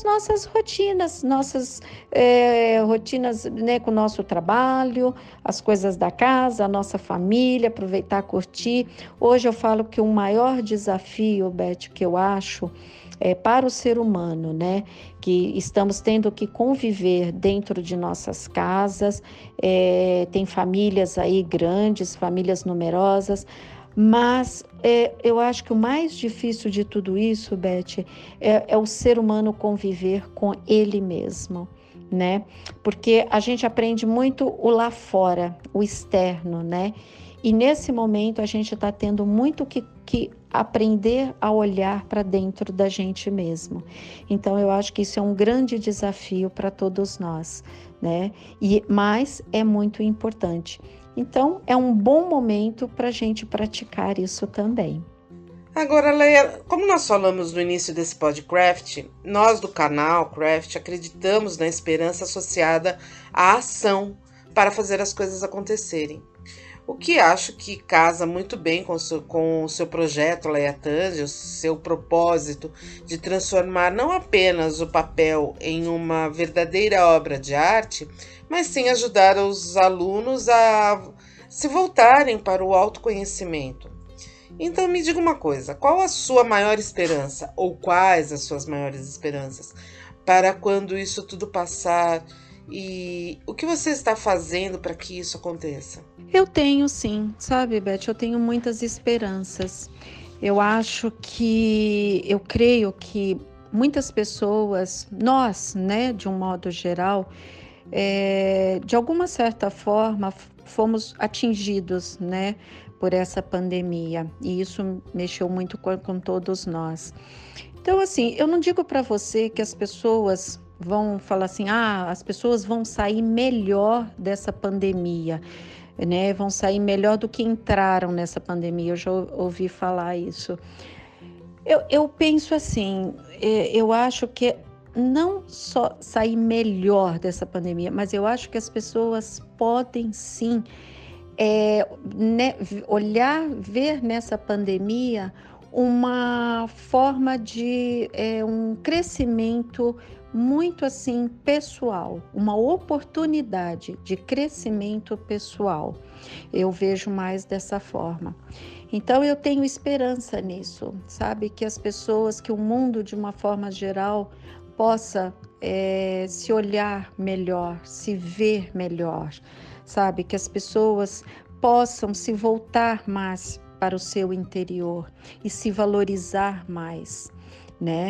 nossas rotinas, né, com o nosso trabalho, as coisas da casa, a nossa família, aproveitar, curtir. Hoje eu falo que o maior desafio, Beth, que eu acho para o ser humano, né? Que estamos tendo que conviver dentro de nossas casas, tem famílias aí grandes, famílias numerosas, mas eu acho que o mais difícil de tudo isso, Beth, é o ser humano conviver com ele mesmo, né? Porque a gente aprende muito o lá fora, o externo, né? E nesse momento a gente está tendo muito que aprender a olhar para dentro da gente mesmo. Então eu acho que isso é um grande desafio para todos nós, né? Mas é muito importante. Então é um bom momento para a gente praticar isso também. Agora, Leia, como nós falamos no início desse podcast, nós do canal Craft acreditamos na esperança associada à ação para fazer as coisas acontecerem. O que acho que casa muito bem com o seu projeto, Leia Tange, o seu propósito de transformar não apenas o papel em uma verdadeira obra de arte, mas sim ajudar os alunos a se voltarem para o autoconhecimento. Então me diga uma coisa, qual a sua maior esperança, ou quais as suas maiores esperanças, para quando isso tudo passar? E o que você está fazendo para que isso aconteça? Eu tenho sim, sabe, Beth? Eu tenho muitas esperanças. Eu creio que muitas pessoas, nós, né, de um modo geral, de alguma certa forma, fomos atingidos, né, por essa pandemia. E isso mexeu muito com todos nós. Então, assim, eu não digo para você que as pessoas vão falar assim, as pessoas vão sair melhor dessa pandemia, né? Vão sair melhor do que entraram nessa pandemia. Eu já ouvi falar isso. Eu penso assim, eu acho que não só sair melhor dessa pandemia, mas eu acho que as pessoas podem sim né, ver nessa pandemia uma forma de um crescimento muito assim pessoal, uma oportunidade de crescimento pessoal. Eu vejo mais dessa forma. Então eu tenho esperança nisso, sabe? Que as pessoas, que o mundo de uma forma geral possa se olhar melhor, se ver melhor, sabe? Que as pessoas possam se voltar mais para o seu interior e se valorizar mais, né?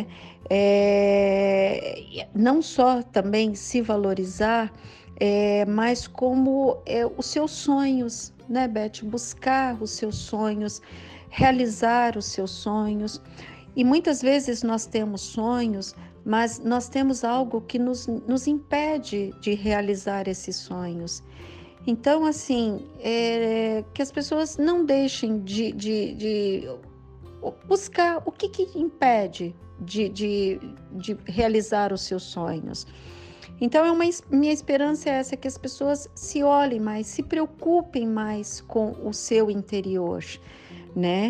Não só também se valorizar, mas como os seus sonhos, né, Beth? Buscar os seus sonhos, realizar os seus sonhos. E muitas vezes nós temos sonhos, mas nós temos algo que nos impede de realizar esses sonhos. Então, assim, que as pessoas não deixem de buscar o que impede de realizar os seus sonhos. Então, minha esperança é essa, que as pessoas se olhem mais, se preocupem mais com o seu interior, né?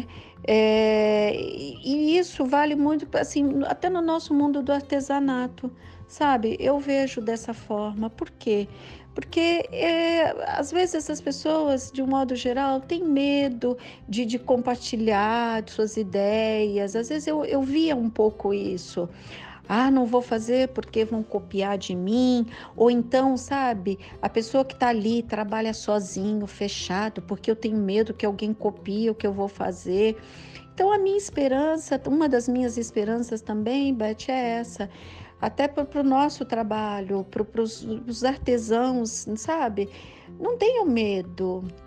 E isso vale muito, assim, até no nosso mundo do artesanato, sabe? Eu vejo dessa forma. Por quê? Porque às vezes as pessoas, de um modo geral, têm medo de compartilhar suas ideias. Às vezes eu via um pouco isso. Não vou fazer porque vão copiar de mim. Ou então, sabe, a pessoa que está ali trabalha sozinho, fechado, porque eu tenho medo que alguém copie o que eu vou fazer. Então, a minha esperança, uma das minhas esperanças também, Beth, é essa. Até para o nosso trabalho, para os artesãos, sabe? Não tenham medo,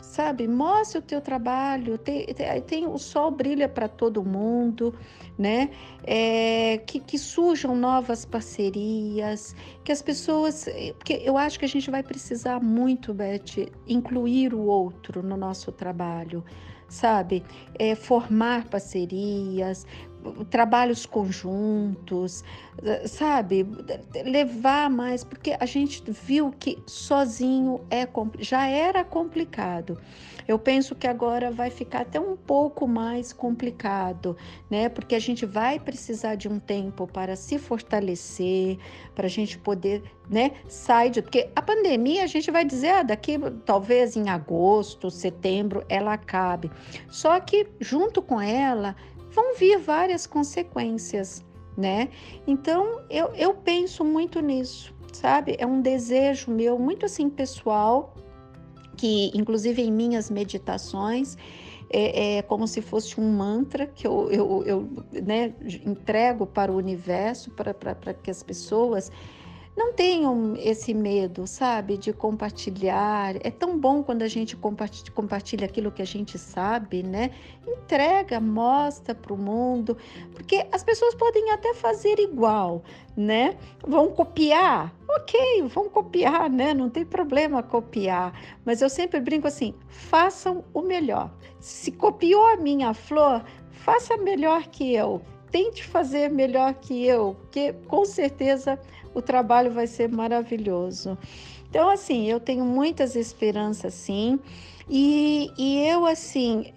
sabe? Mostre o teu trabalho, o sol brilha para todo mundo, né? Que surjam novas parcerias, que as pessoas, porque eu acho que a gente vai precisar muito, Beth, incluir o outro no nosso trabalho, sabe? Formar parcerias, trabalhos conjuntos, sabe? Levar mais, porque a gente viu que sozinho já era complicado. Eu penso que agora vai ficar até um pouco mais complicado, né? Porque a gente vai precisar de um tempo para se fortalecer, para a gente poder, né, sair de... Porque a pandemia, a gente vai dizer, daqui talvez em agosto, setembro, ela acabe. Só que junto com ela vão vir várias consequências, né? Então, eu penso muito nisso, sabe? É um desejo meu, muito assim, pessoal, que inclusive em minhas meditações, é como se fosse um mantra que eu né, entrego para o universo, para que as pessoas não tenham esse medo, sabe, de compartilhar. É tão bom quando a gente compartilha aquilo que a gente sabe, né? Entrega, mostra para o mundo, porque as pessoas podem até fazer igual, né? Vão copiar? Ok, vão copiar, né? Não tem problema copiar, mas eu sempre brinco assim, façam o melhor. Se copiou a minha flor, faça melhor que eu. Tente fazer melhor que eu, porque com certeza o trabalho vai ser maravilhoso. Então, assim, eu tenho muitas esperanças, sim, e eu, assim,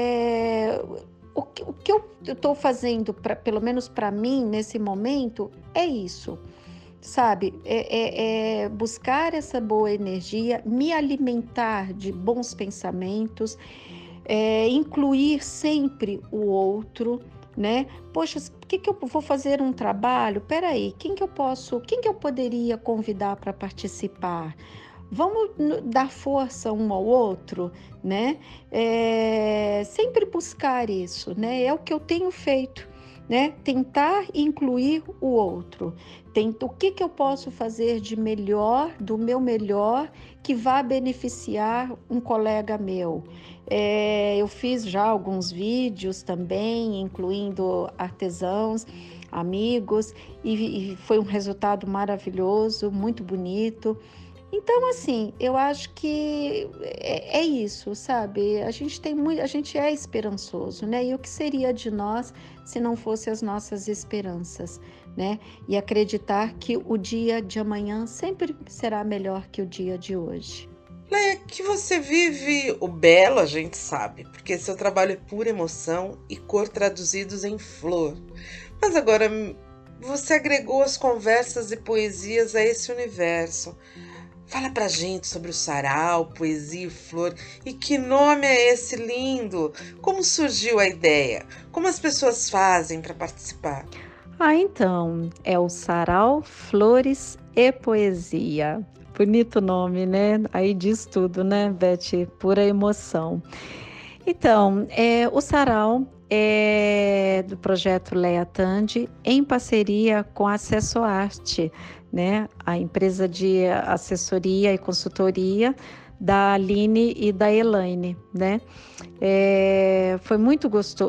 o que eu estou fazendo, pelo menos para mim, nesse momento, é isso, sabe? Buscar essa boa energia, me alimentar de bons pensamentos, incluir sempre o outro, né? Poxa, por que eu vou fazer um trabalho? Peraí, quem que eu poderia convidar para participar? Vamos dar força um ao outro, né? Sempre buscar isso, né? É o que eu tenho feito, né? Tentar incluir o outro. O que eu posso fazer de melhor, do meu melhor, que vá beneficiar um colega meu. Eu fiz já alguns vídeos também, incluindo artesãos, amigos, e foi um resultado maravilhoso, muito bonito. Então, assim, eu acho que é isso, sabe? A gente é esperançoso, né? E o que seria de nós se não fossem as nossas esperanças, né? E acreditar que o dia de amanhã sempre será melhor que o dia de hoje. Leia, que você vive o belo, a gente sabe, porque seu trabalho é pura emoção e cor traduzidos em flor. Mas agora você agregou as conversas e poesias a esse universo. Fala pra gente sobre o sarau, poesia e flor. E que nome é esse lindo? Como surgiu a ideia? Como as pessoas fazem para participar? Então, é o Sarau, Flores e Poesia. Bonito nome, né? Aí diz tudo, né, Beth? Pura emoção. Então, o Sarau é do projeto Leia Tandi, em parceria com a Acesso Arte, né? A empresa de assessoria e consultoria da Aline e da Elaine, né? Foi muito gostoso.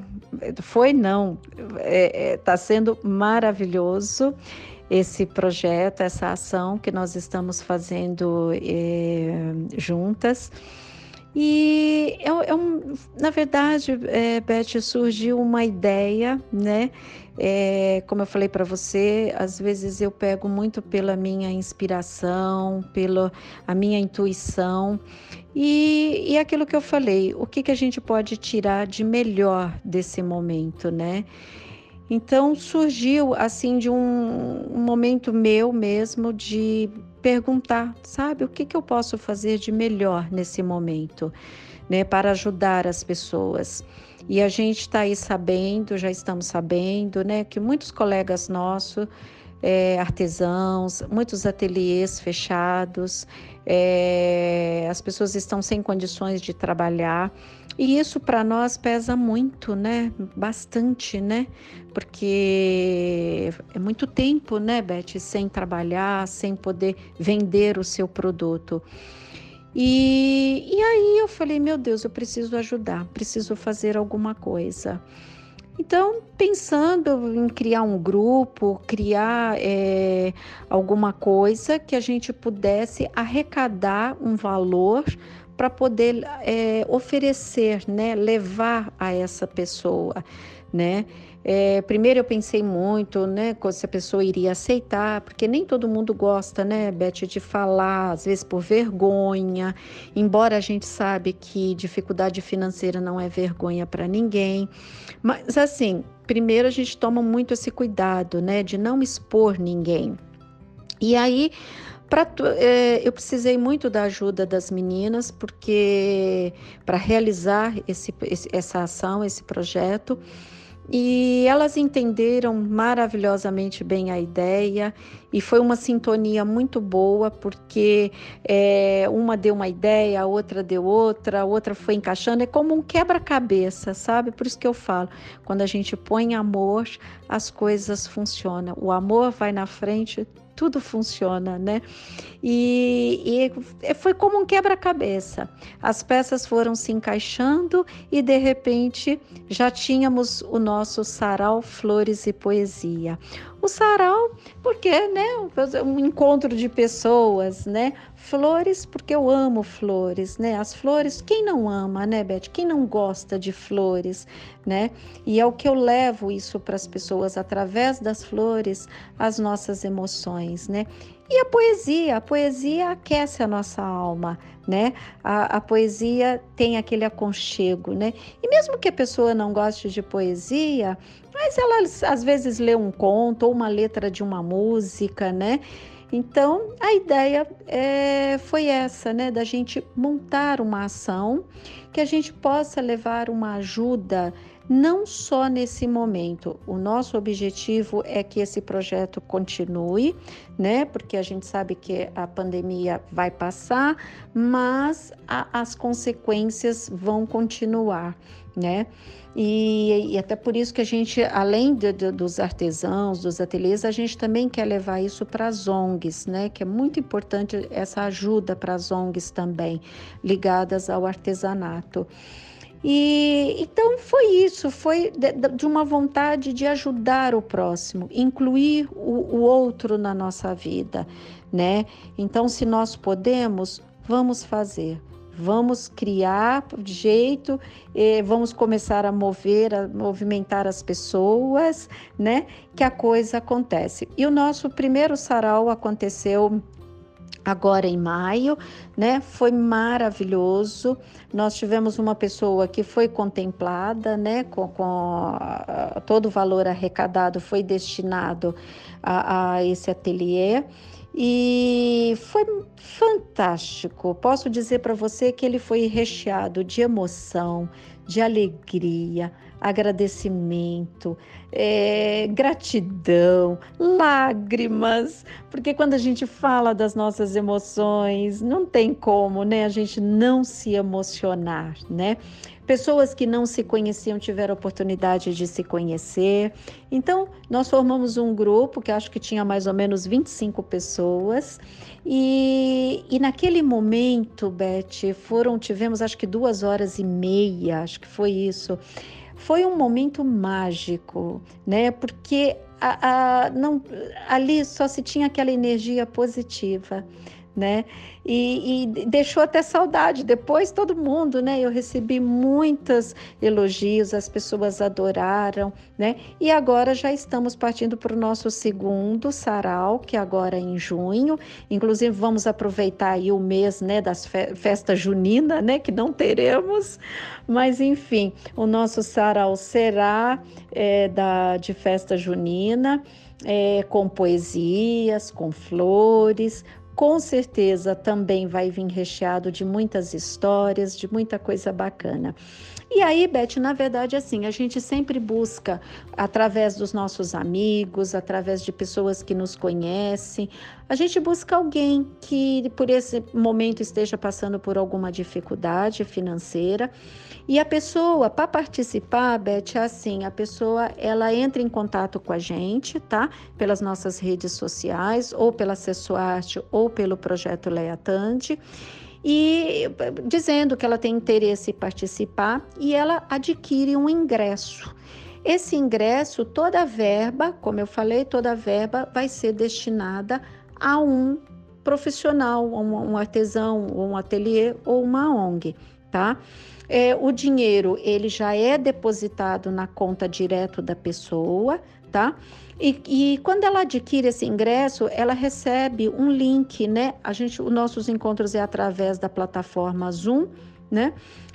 Está sendo maravilhoso esse projeto, essa ação que nós estamos fazendo juntas. E na verdade, Beth, surgiu uma ideia, né? Como eu falei para você, às vezes eu pego muito pela minha inspiração, pela a minha intuição e aquilo que eu falei, o que a gente pode tirar de melhor desse momento, né? Então surgiu assim de um momento meu mesmo de perguntar, sabe, o que eu posso fazer de melhor nesse momento, né, para ajudar as pessoas. E a gente está aí já estamos sabendo, né, que muitos colegas nossos, artesãos, muitos ateliês fechados, as pessoas estão sem condições de trabalhar. E isso para nós pesa muito, né? Bastante, né? Porque é muito tempo, né, Beth, sem trabalhar, sem poder vender o seu produto. E aí eu falei, meu Deus, eu preciso ajudar, preciso fazer alguma coisa. Então, pensando em criar um grupo, criar alguma coisa que a gente pudesse arrecadar um valor para poder oferecer, né, levar a essa pessoa, né? Primeiro eu pensei muito, né, se a pessoa iria aceitar, porque nem todo mundo gosta, né, Beth, de falar, às vezes por vergonha, embora a gente sabe que dificuldade financeira não é vergonha para ninguém, mas assim, primeiro a gente toma muito esse cuidado, né, de não expor ninguém. E aí, eu precisei muito da ajuda das meninas, porque para realizar essa ação, esse projeto, e elas entenderam maravilhosamente bem a ideia e foi uma sintonia muito boa, porque uma deu uma ideia, a outra deu outra, a outra foi encaixando, é como um quebra-cabeça, sabe? Por isso que eu falo, quando a gente põe amor, as coisas funcionam, o amor vai na frente, tudo funciona, né? E foi como um quebra-cabeça. As peças foram se encaixando e, de repente, já tínhamos o nosso Sarau Flores e Poesia. O sarau, porque, né, um encontro de pessoas, né? Flores, porque eu amo flores, né? As flores, quem não ama, né, Beth? Quem não gosta de flores, né? E é o que eu levo isso para as pessoas, através das flores, as nossas emoções, né? E a poesia aquece a nossa alma, né? A poesia tem aquele aconchego, né? E mesmo que a pessoa não goste de poesia, mas ela às vezes lê um conto ou uma letra de uma música, né? Então, a ideia foi essa, né? Da gente montar uma ação que a gente possa levar uma ajuda, não só nesse momento. O nosso objetivo é que esse projeto continue, né? Porque a gente sabe que a pandemia vai passar, mas as consequências vão continuar, né? E até por isso que a gente, além dos artesãos, dos ateliês, a gente também quer levar isso para as ONGs, né? Que é muito importante essa ajuda para as ONGs também, ligadas ao artesanato. E então foi isso, foi de uma vontade de ajudar o próximo, incluir o outro na nossa vida, né? Então, se nós podemos, vamos fazer. Vamos criar jeito, vamos começar a movimentar as pessoas, né? Que a coisa acontece. E o nosso primeiro sarau aconteceu agora em maio, né? Foi maravilhoso. Nós tivemos uma pessoa que foi contemplada, né? Com todo o valor arrecadado foi destinado a esse ateliê. E foi fantástico. Posso dizer para você que ele foi recheado de emoção, de alegria, agradecimento, gratidão, lágrimas, porque quando a gente fala das nossas emoções, não tem como, né, a gente não se emocionar, né? Pessoas que não se conheciam tiveram a oportunidade de se conhecer. Então, nós formamos um grupo que acho que tinha mais ou menos 25 pessoas. E naquele momento, Beth, tivemos acho que 2 horas e meia, acho que foi isso. Foi um momento mágico, né? Porque ali só se tinha aquela energia positiva, né? E deixou até saudade. Depois todo mundo, né? Eu recebi muitos elogios, as pessoas adoraram, né? E agora já estamos partindo para o nosso segundo sarau, que agora é em junho. Inclusive vamos aproveitar aí o mês, né? Das festa junina, né? Que não teremos, mas enfim, o nosso sarau será de festa junina, com poesias, com flores. Com certeza também vai vir recheado de muitas histórias, de muita coisa bacana. E aí, Beth, na verdade, assim, a gente sempre busca, através dos nossos amigos, através de pessoas que nos conhecem, a gente busca alguém que por esse momento esteja passando por alguma dificuldade financeira. E a pessoa, para participar, Beth, é assim, a pessoa, ela entra em contato com a gente, tá? Pelas nossas redes sociais, ou pela Acessoarte, ou pelo Projeto Leia Tande. e dizendo que ela tem interesse em participar, e ela adquire um ingresso. Esse ingresso, toda a verba, como eu falei, toda a verba vai ser destinada a um profissional, um artesão, um ateliê ou uma ONG, tá? O dinheiro, ele já é depositado na conta direto da pessoa, tá? E quando ela adquire esse ingresso, ela recebe um link, né? Os nossos encontros é através da plataforma Zoom, né?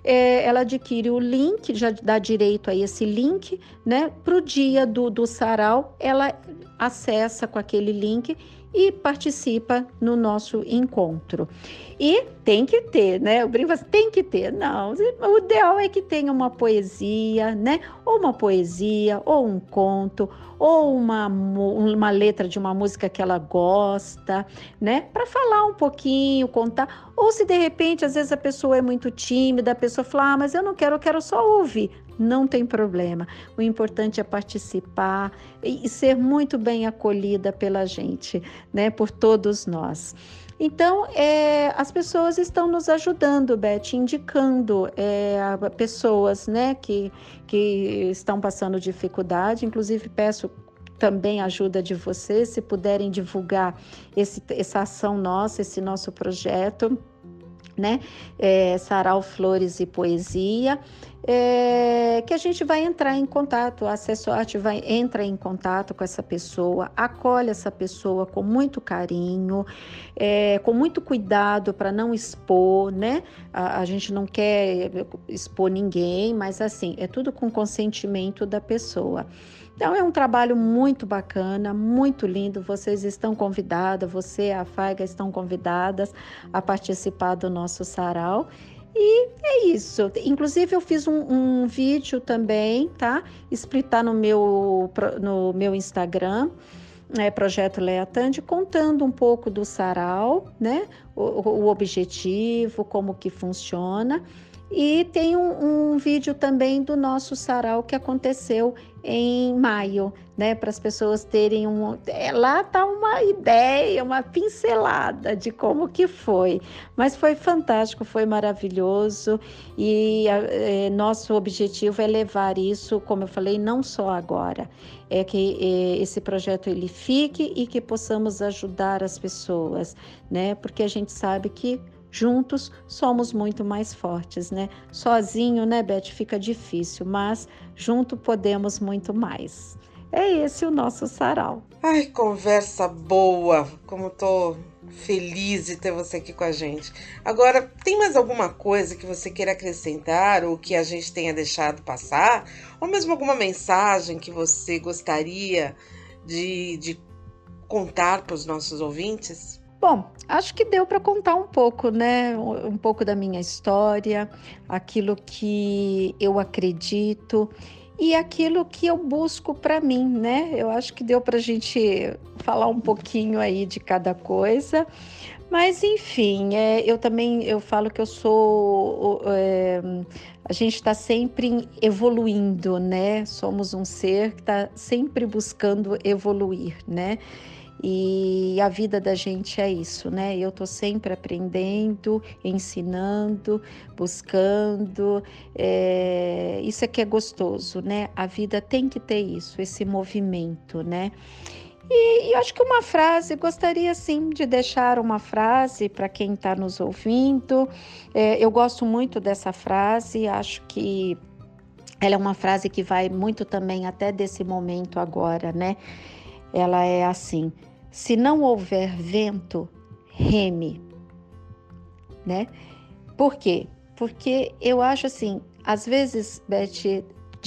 Ela adquire o link, já dá direito a esse link, né? Para o dia do sarau, ela acessa com aquele link e participa no nosso encontro. E tem que ter, né? O brinco tem que ter. Não, o ideal é que tenha uma poesia, né? Ou uma poesia, ou um conto, ou uma letra de uma música que ela gosta, né? Para falar um pouquinho, contar. Ou se de repente, às vezes a pessoa é muito tímida, a pessoa fala, mas eu não quero, eu quero só ouvir. Não tem problema. O importante é participar e ser muito bem acolhida pela gente, né? Por todos nós. Então, as pessoas estão nos ajudando, Beth, indicando pessoas, né, que estão passando dificuldade. Inclusive, peço também a ajuda de vocês, se puderem divulgar essa ação nossa, esse nosso projeto, né? Sarau Flores e Poesia, que a gente vai entrar em contato, a Acessoarte entra em contato com essa pessoa, acolhe essa pessoa com muito carinho, com muito cuidado para não expor, né? A gente não quer expor ninguém, mas assim, é tudo com consentimento da pessoa. Então, é um trabalho muito bacana, muito lindo. Vocês estão convidadas, você e a Faiga estão convidadas a participar do nosso sarau. E é isso. Inclusive, eu fiz um vídeo também, tá? Explicar no meu Instagram, Projeto Leia Tande, contando um pouco do sarau, né? O objetivo, como que funciona. E tem um vídeo também do nosso sarau que aconteceu em maio, né? Para as pessoas terem lá tá uma ideia, uma pincelada de como que foi. Mas foi fantástico, foi maravilhoso e nosso objetivo é levar isso, como eu falei, não só agora, é que esse projeto ele fique e que possamos ajudar as pessoas, né? Porque a gente sabe que juntos somos muito mais fortes, né? Sozinho, né, Beth, fica difícil, mas junto podemos muito mais. É esse o nosso sarau. Ai, conversa boa! Como tô feliz de ter você aqui com a gente. Agora, tem mais alguma coisa que você queira acrescentar ou que a gente tenha deixado passar? Ou mesmo alguma mensagem que você gostaria de contar para os nossos ouvintes? Bom, acho que deu para contar um pouco, né? Um pouco da minha história, aquilo que eu acredito e aquilo que eu busco para mim, né? Eu acho que deu para a gente falar um pouquinho aí de cada coisa. Mas, enfim, eu falo que eu sou. A gente está sempre evoluindo, né? Somos um ser que está sempre buscando evoluir, né? E a vida da gente é isso, né? Eu tô sempre aprendendo, ensinando, buscando. Isso é que é gostoso, né? A vida tem que ter isso, esse movimento, né? E eu acho que uma frase, gostaria sim de deixar uma frase para quem está nos ouvindo. Eu gosto muito dessa frase, acho que ela é uma frase que vai muito também até desse momento agora, né? Ela é assim: se não houver vento, reme, né? Por quê? Porque eu acho assim, às vezes, Beth,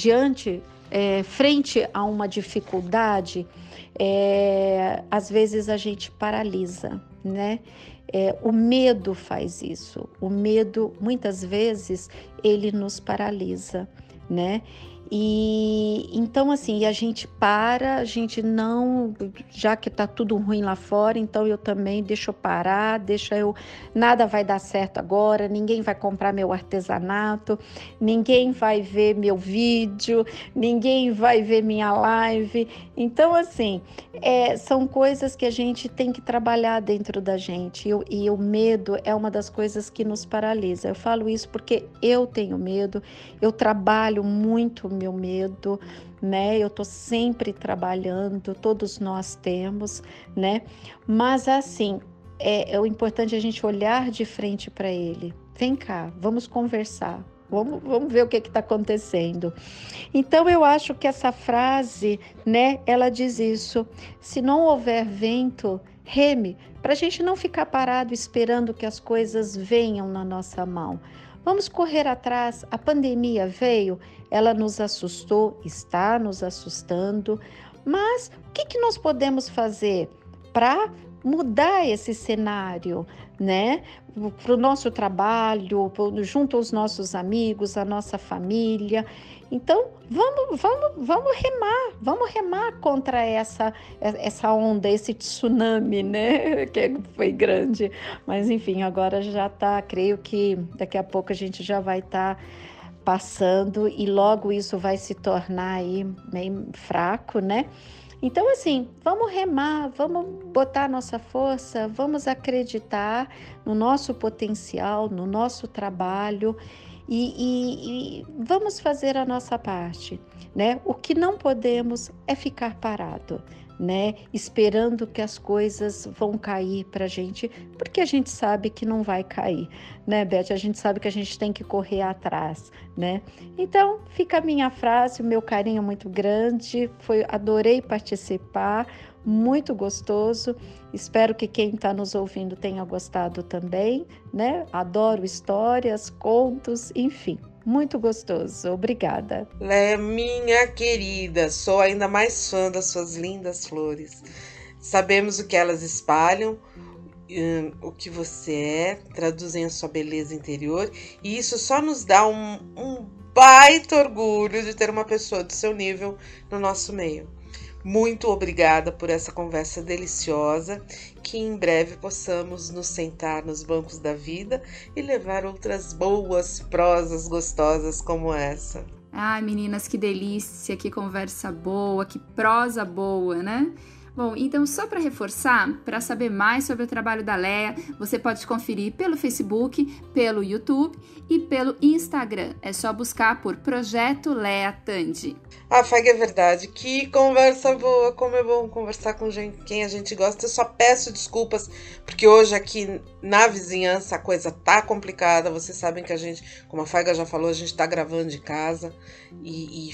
frente a uma dificuldade, às vezes a gente paralisa, né? O medo faz isso. O medo, muitas vezes, ele nos paralisa, né? E então assim, a gente não, já que tá tudo ruim lá fora, então eu também deixo eu parar, nada vai dar certo agora, ninguém vai comprar meu artesanato, ninguém vai ver meu vídeo, ninguém vai ver minha live. Então assim, são coisas que a gente tem que trabalhar dentro da gente, e o medo é uma das coisas que nos paralisa. Eu falo isso porque eu tenho medo, eu trabalho muito o meu medo, né? Eu tô sempre trabalhando, todos nós temos, né? Mas assim, é o importante a gente olhar de frente para ele. Vem cá, vamos conversar. Vamos ver o que está acontecendo. Então, eu acho que essa frase, né, ela diz isso. Se não houver vento, reme, para a gente não ficar parado esperando que as coisas venham na nossa mão. Vamos correr atrás. A pandemia veio, ela nos assustou, está nos assustando, mas o que nós podemos fazer para mudar esse cenário, né? Para o nosso trabalho, junto aos nossos amigos, a nossa família. Então, vamos remar contra essa onda, esse tsunami, né? Que foi grande. Mas, enfim, agora já está, creio que daqui a pouco a gente já vai estar passando e logo isso vai se tornar aí meio fraco, né? Então, assim, vamos remar, vamos botar nossa força, vamos acreditar no nosso potencial, no nosso trabalho e vamos fazer a nossa parte, né? O que não podemos é ficar parado, né? Esperando que as coisas vão cair para a gente, porque a gente sabe que não vai cair, né, Beth? A gente sabe que a gente tem que correr atrás, né? Então, fica a minha frase, o meu carinho muito grande, adorei participar, muito gostoso, espero que quem está nos ouvindo tenha gostado também, né? Adoro histórias, contos, enfim. Muito gostoso, obrigada. Léa, minha querida, sou ainda mais fã das suas lindas flores. Sabemos o que elas espalham, o que você é, traduzem a sua beleza interior, e isso só nos dá um baita orgulho de ter uma pessoa do seu nível no nosso meio. Muito obrigada por essa conversa deliciosa, que em breve possamos nos sentar nos bancos da vida e levar outras boas prosas gostosas como essa. Ai, meninas, que delícia, que conversa boa, que prosa boa, né? Bom, então só para reforçar, para saber mais sobre o trabalho da Léa, você pode conferir pelo Facebook, pelo YouTube e pelo Instagram. É só buscar por Projeto Léa Tandy. Fag, é verdade. Que conversa boa. Como é bom conversar com quem a gente gosta. Eu só peço desculpas, porque hoje aqui na vizinhança a coisa tá complicada. Vocês sabem que a gente, como a Faiga já falou, a gente tá gravando de casa e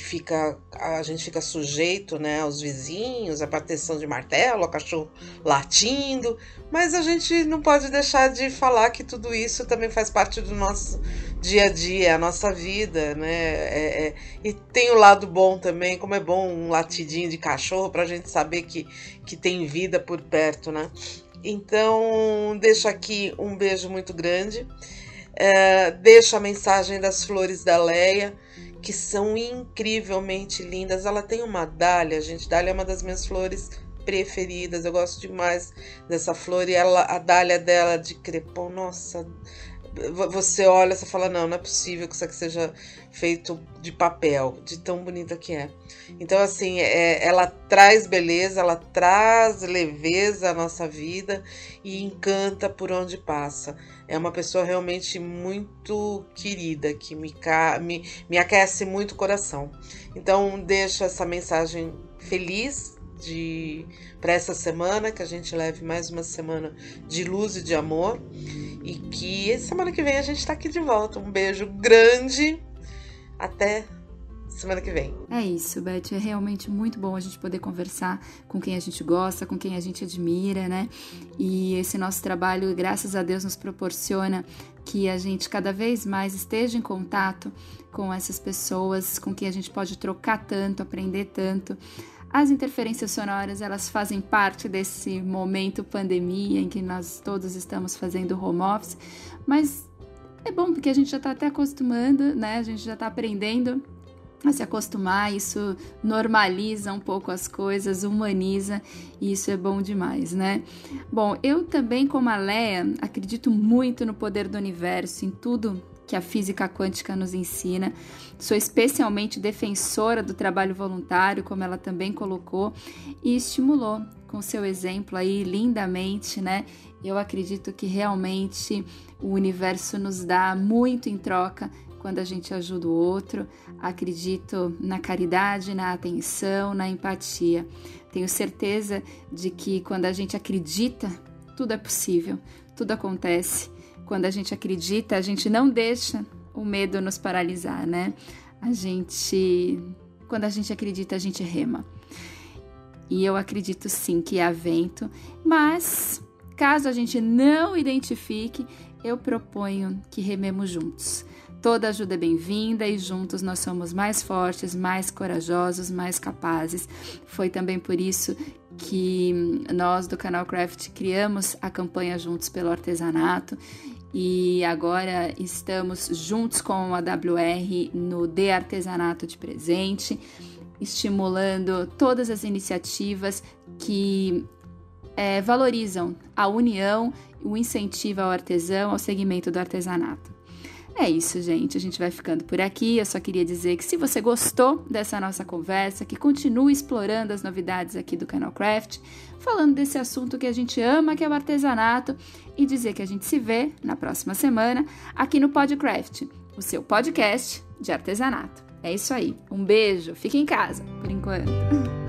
a gente fica sujeito, né, aos vizinhos, a bateção de martelo, o cachorro latindo. Mas a gente não pode deixar de falar que tudo isso também faz parte do nosso dia a dia, a nossa vida, né? E tem o lado bom também, como é bom um latidinho de cachorro pra gente saber que tem vida por perto, né? Então, deixo aqui um beijo muito grande. Deixo a mensagem das flores da Léa, que são incrivelmente lindas. Ela tem uma dália, gente. Dália é uma das minhas flores preferidas. Eu gosto demais dessa flor. E a dália dela de crepom, nossa, você olha e fala, não é possível que isso aqui seja feito de papel, de tão bonita que é. Então, assim, ela traz beleza, ela traz leveza à nossa vida e encanta por onde passa. É uma pessoa realmente muito querida, que me aquece muito o coração. Então, deixo essa mensagem feliz para essa semana, que a gente leve mais uma semana de luz e de amor, e que semana que vem a gente tá aqui de volta. Um beijo grande, até semana que vem. É isso, Beth, é realmente muito bom a gente poder conversar com quem a gente gosta, com quem a gente admira, né? E esse nosso trabalho, graças a Deus, nos proporciona que a gente cada vez mais esteja em contato com essas pessoas, com quem a gente pode trocar tanto, aprender tanto. As interferências sonoras, elas fazem parte desse momento pandemia em que nós todos estamos fazendo home office, mas é bom porque a gente já está até acostumando, né? A gente já está aprendendo a se acostumar, isso normaliza um pouco as coisas, humaniza, e isso é bom demais, né? Bom, eu também, como a Leia, acredito muito no poder do universo, em tudo que a física quântica nos ensina. Sou especialmente defensora do trabalho voluntário, como ela também colocou, e estimulou com seu exemplo aí lindamente, né? Eu acredito que realmente o universo nos dá muito em troca quando a gente ajuda o outro. Acredito na caridade, na atenção, na empatia. Tenho certeza de que quando a gente acredita, tudo é possível, tudo acontece. Quando a gente acredita, a gente não deixa o medo nos paralisar, né? Quando a gente acredita, a gente rema. E eu acredito sim que há vento, mas caso a gente não identifique, eu proponho que rememos juntos. Toda ajuda é bem-vinda e juntos nós somos mais fortes, mais corajosos, mais capazes. Foi também por isso que nós do Canal Craft criamos a campanha Juntos pelo Artesanato e agora estamos juntos com a WR no De Artesanato de Presente, estimulando todas as iniciativas que valorizam a união, o incentivo ao artesão, ao segmento do artesanato. É isso, gente. A gente vai ficando por aqui. Eu só queria dizer que se você gostou dessa nossa conversa, que continue explorando as novidades aqui do Canal Craft, falando desse assunto que a gente ama, que é o artesanato, e dizer que a gente se vê na próxima semana aqui no PodCraft, o seu podcast de artesanato. É isso aí. Um beijo. Fique em casa, por enquanto.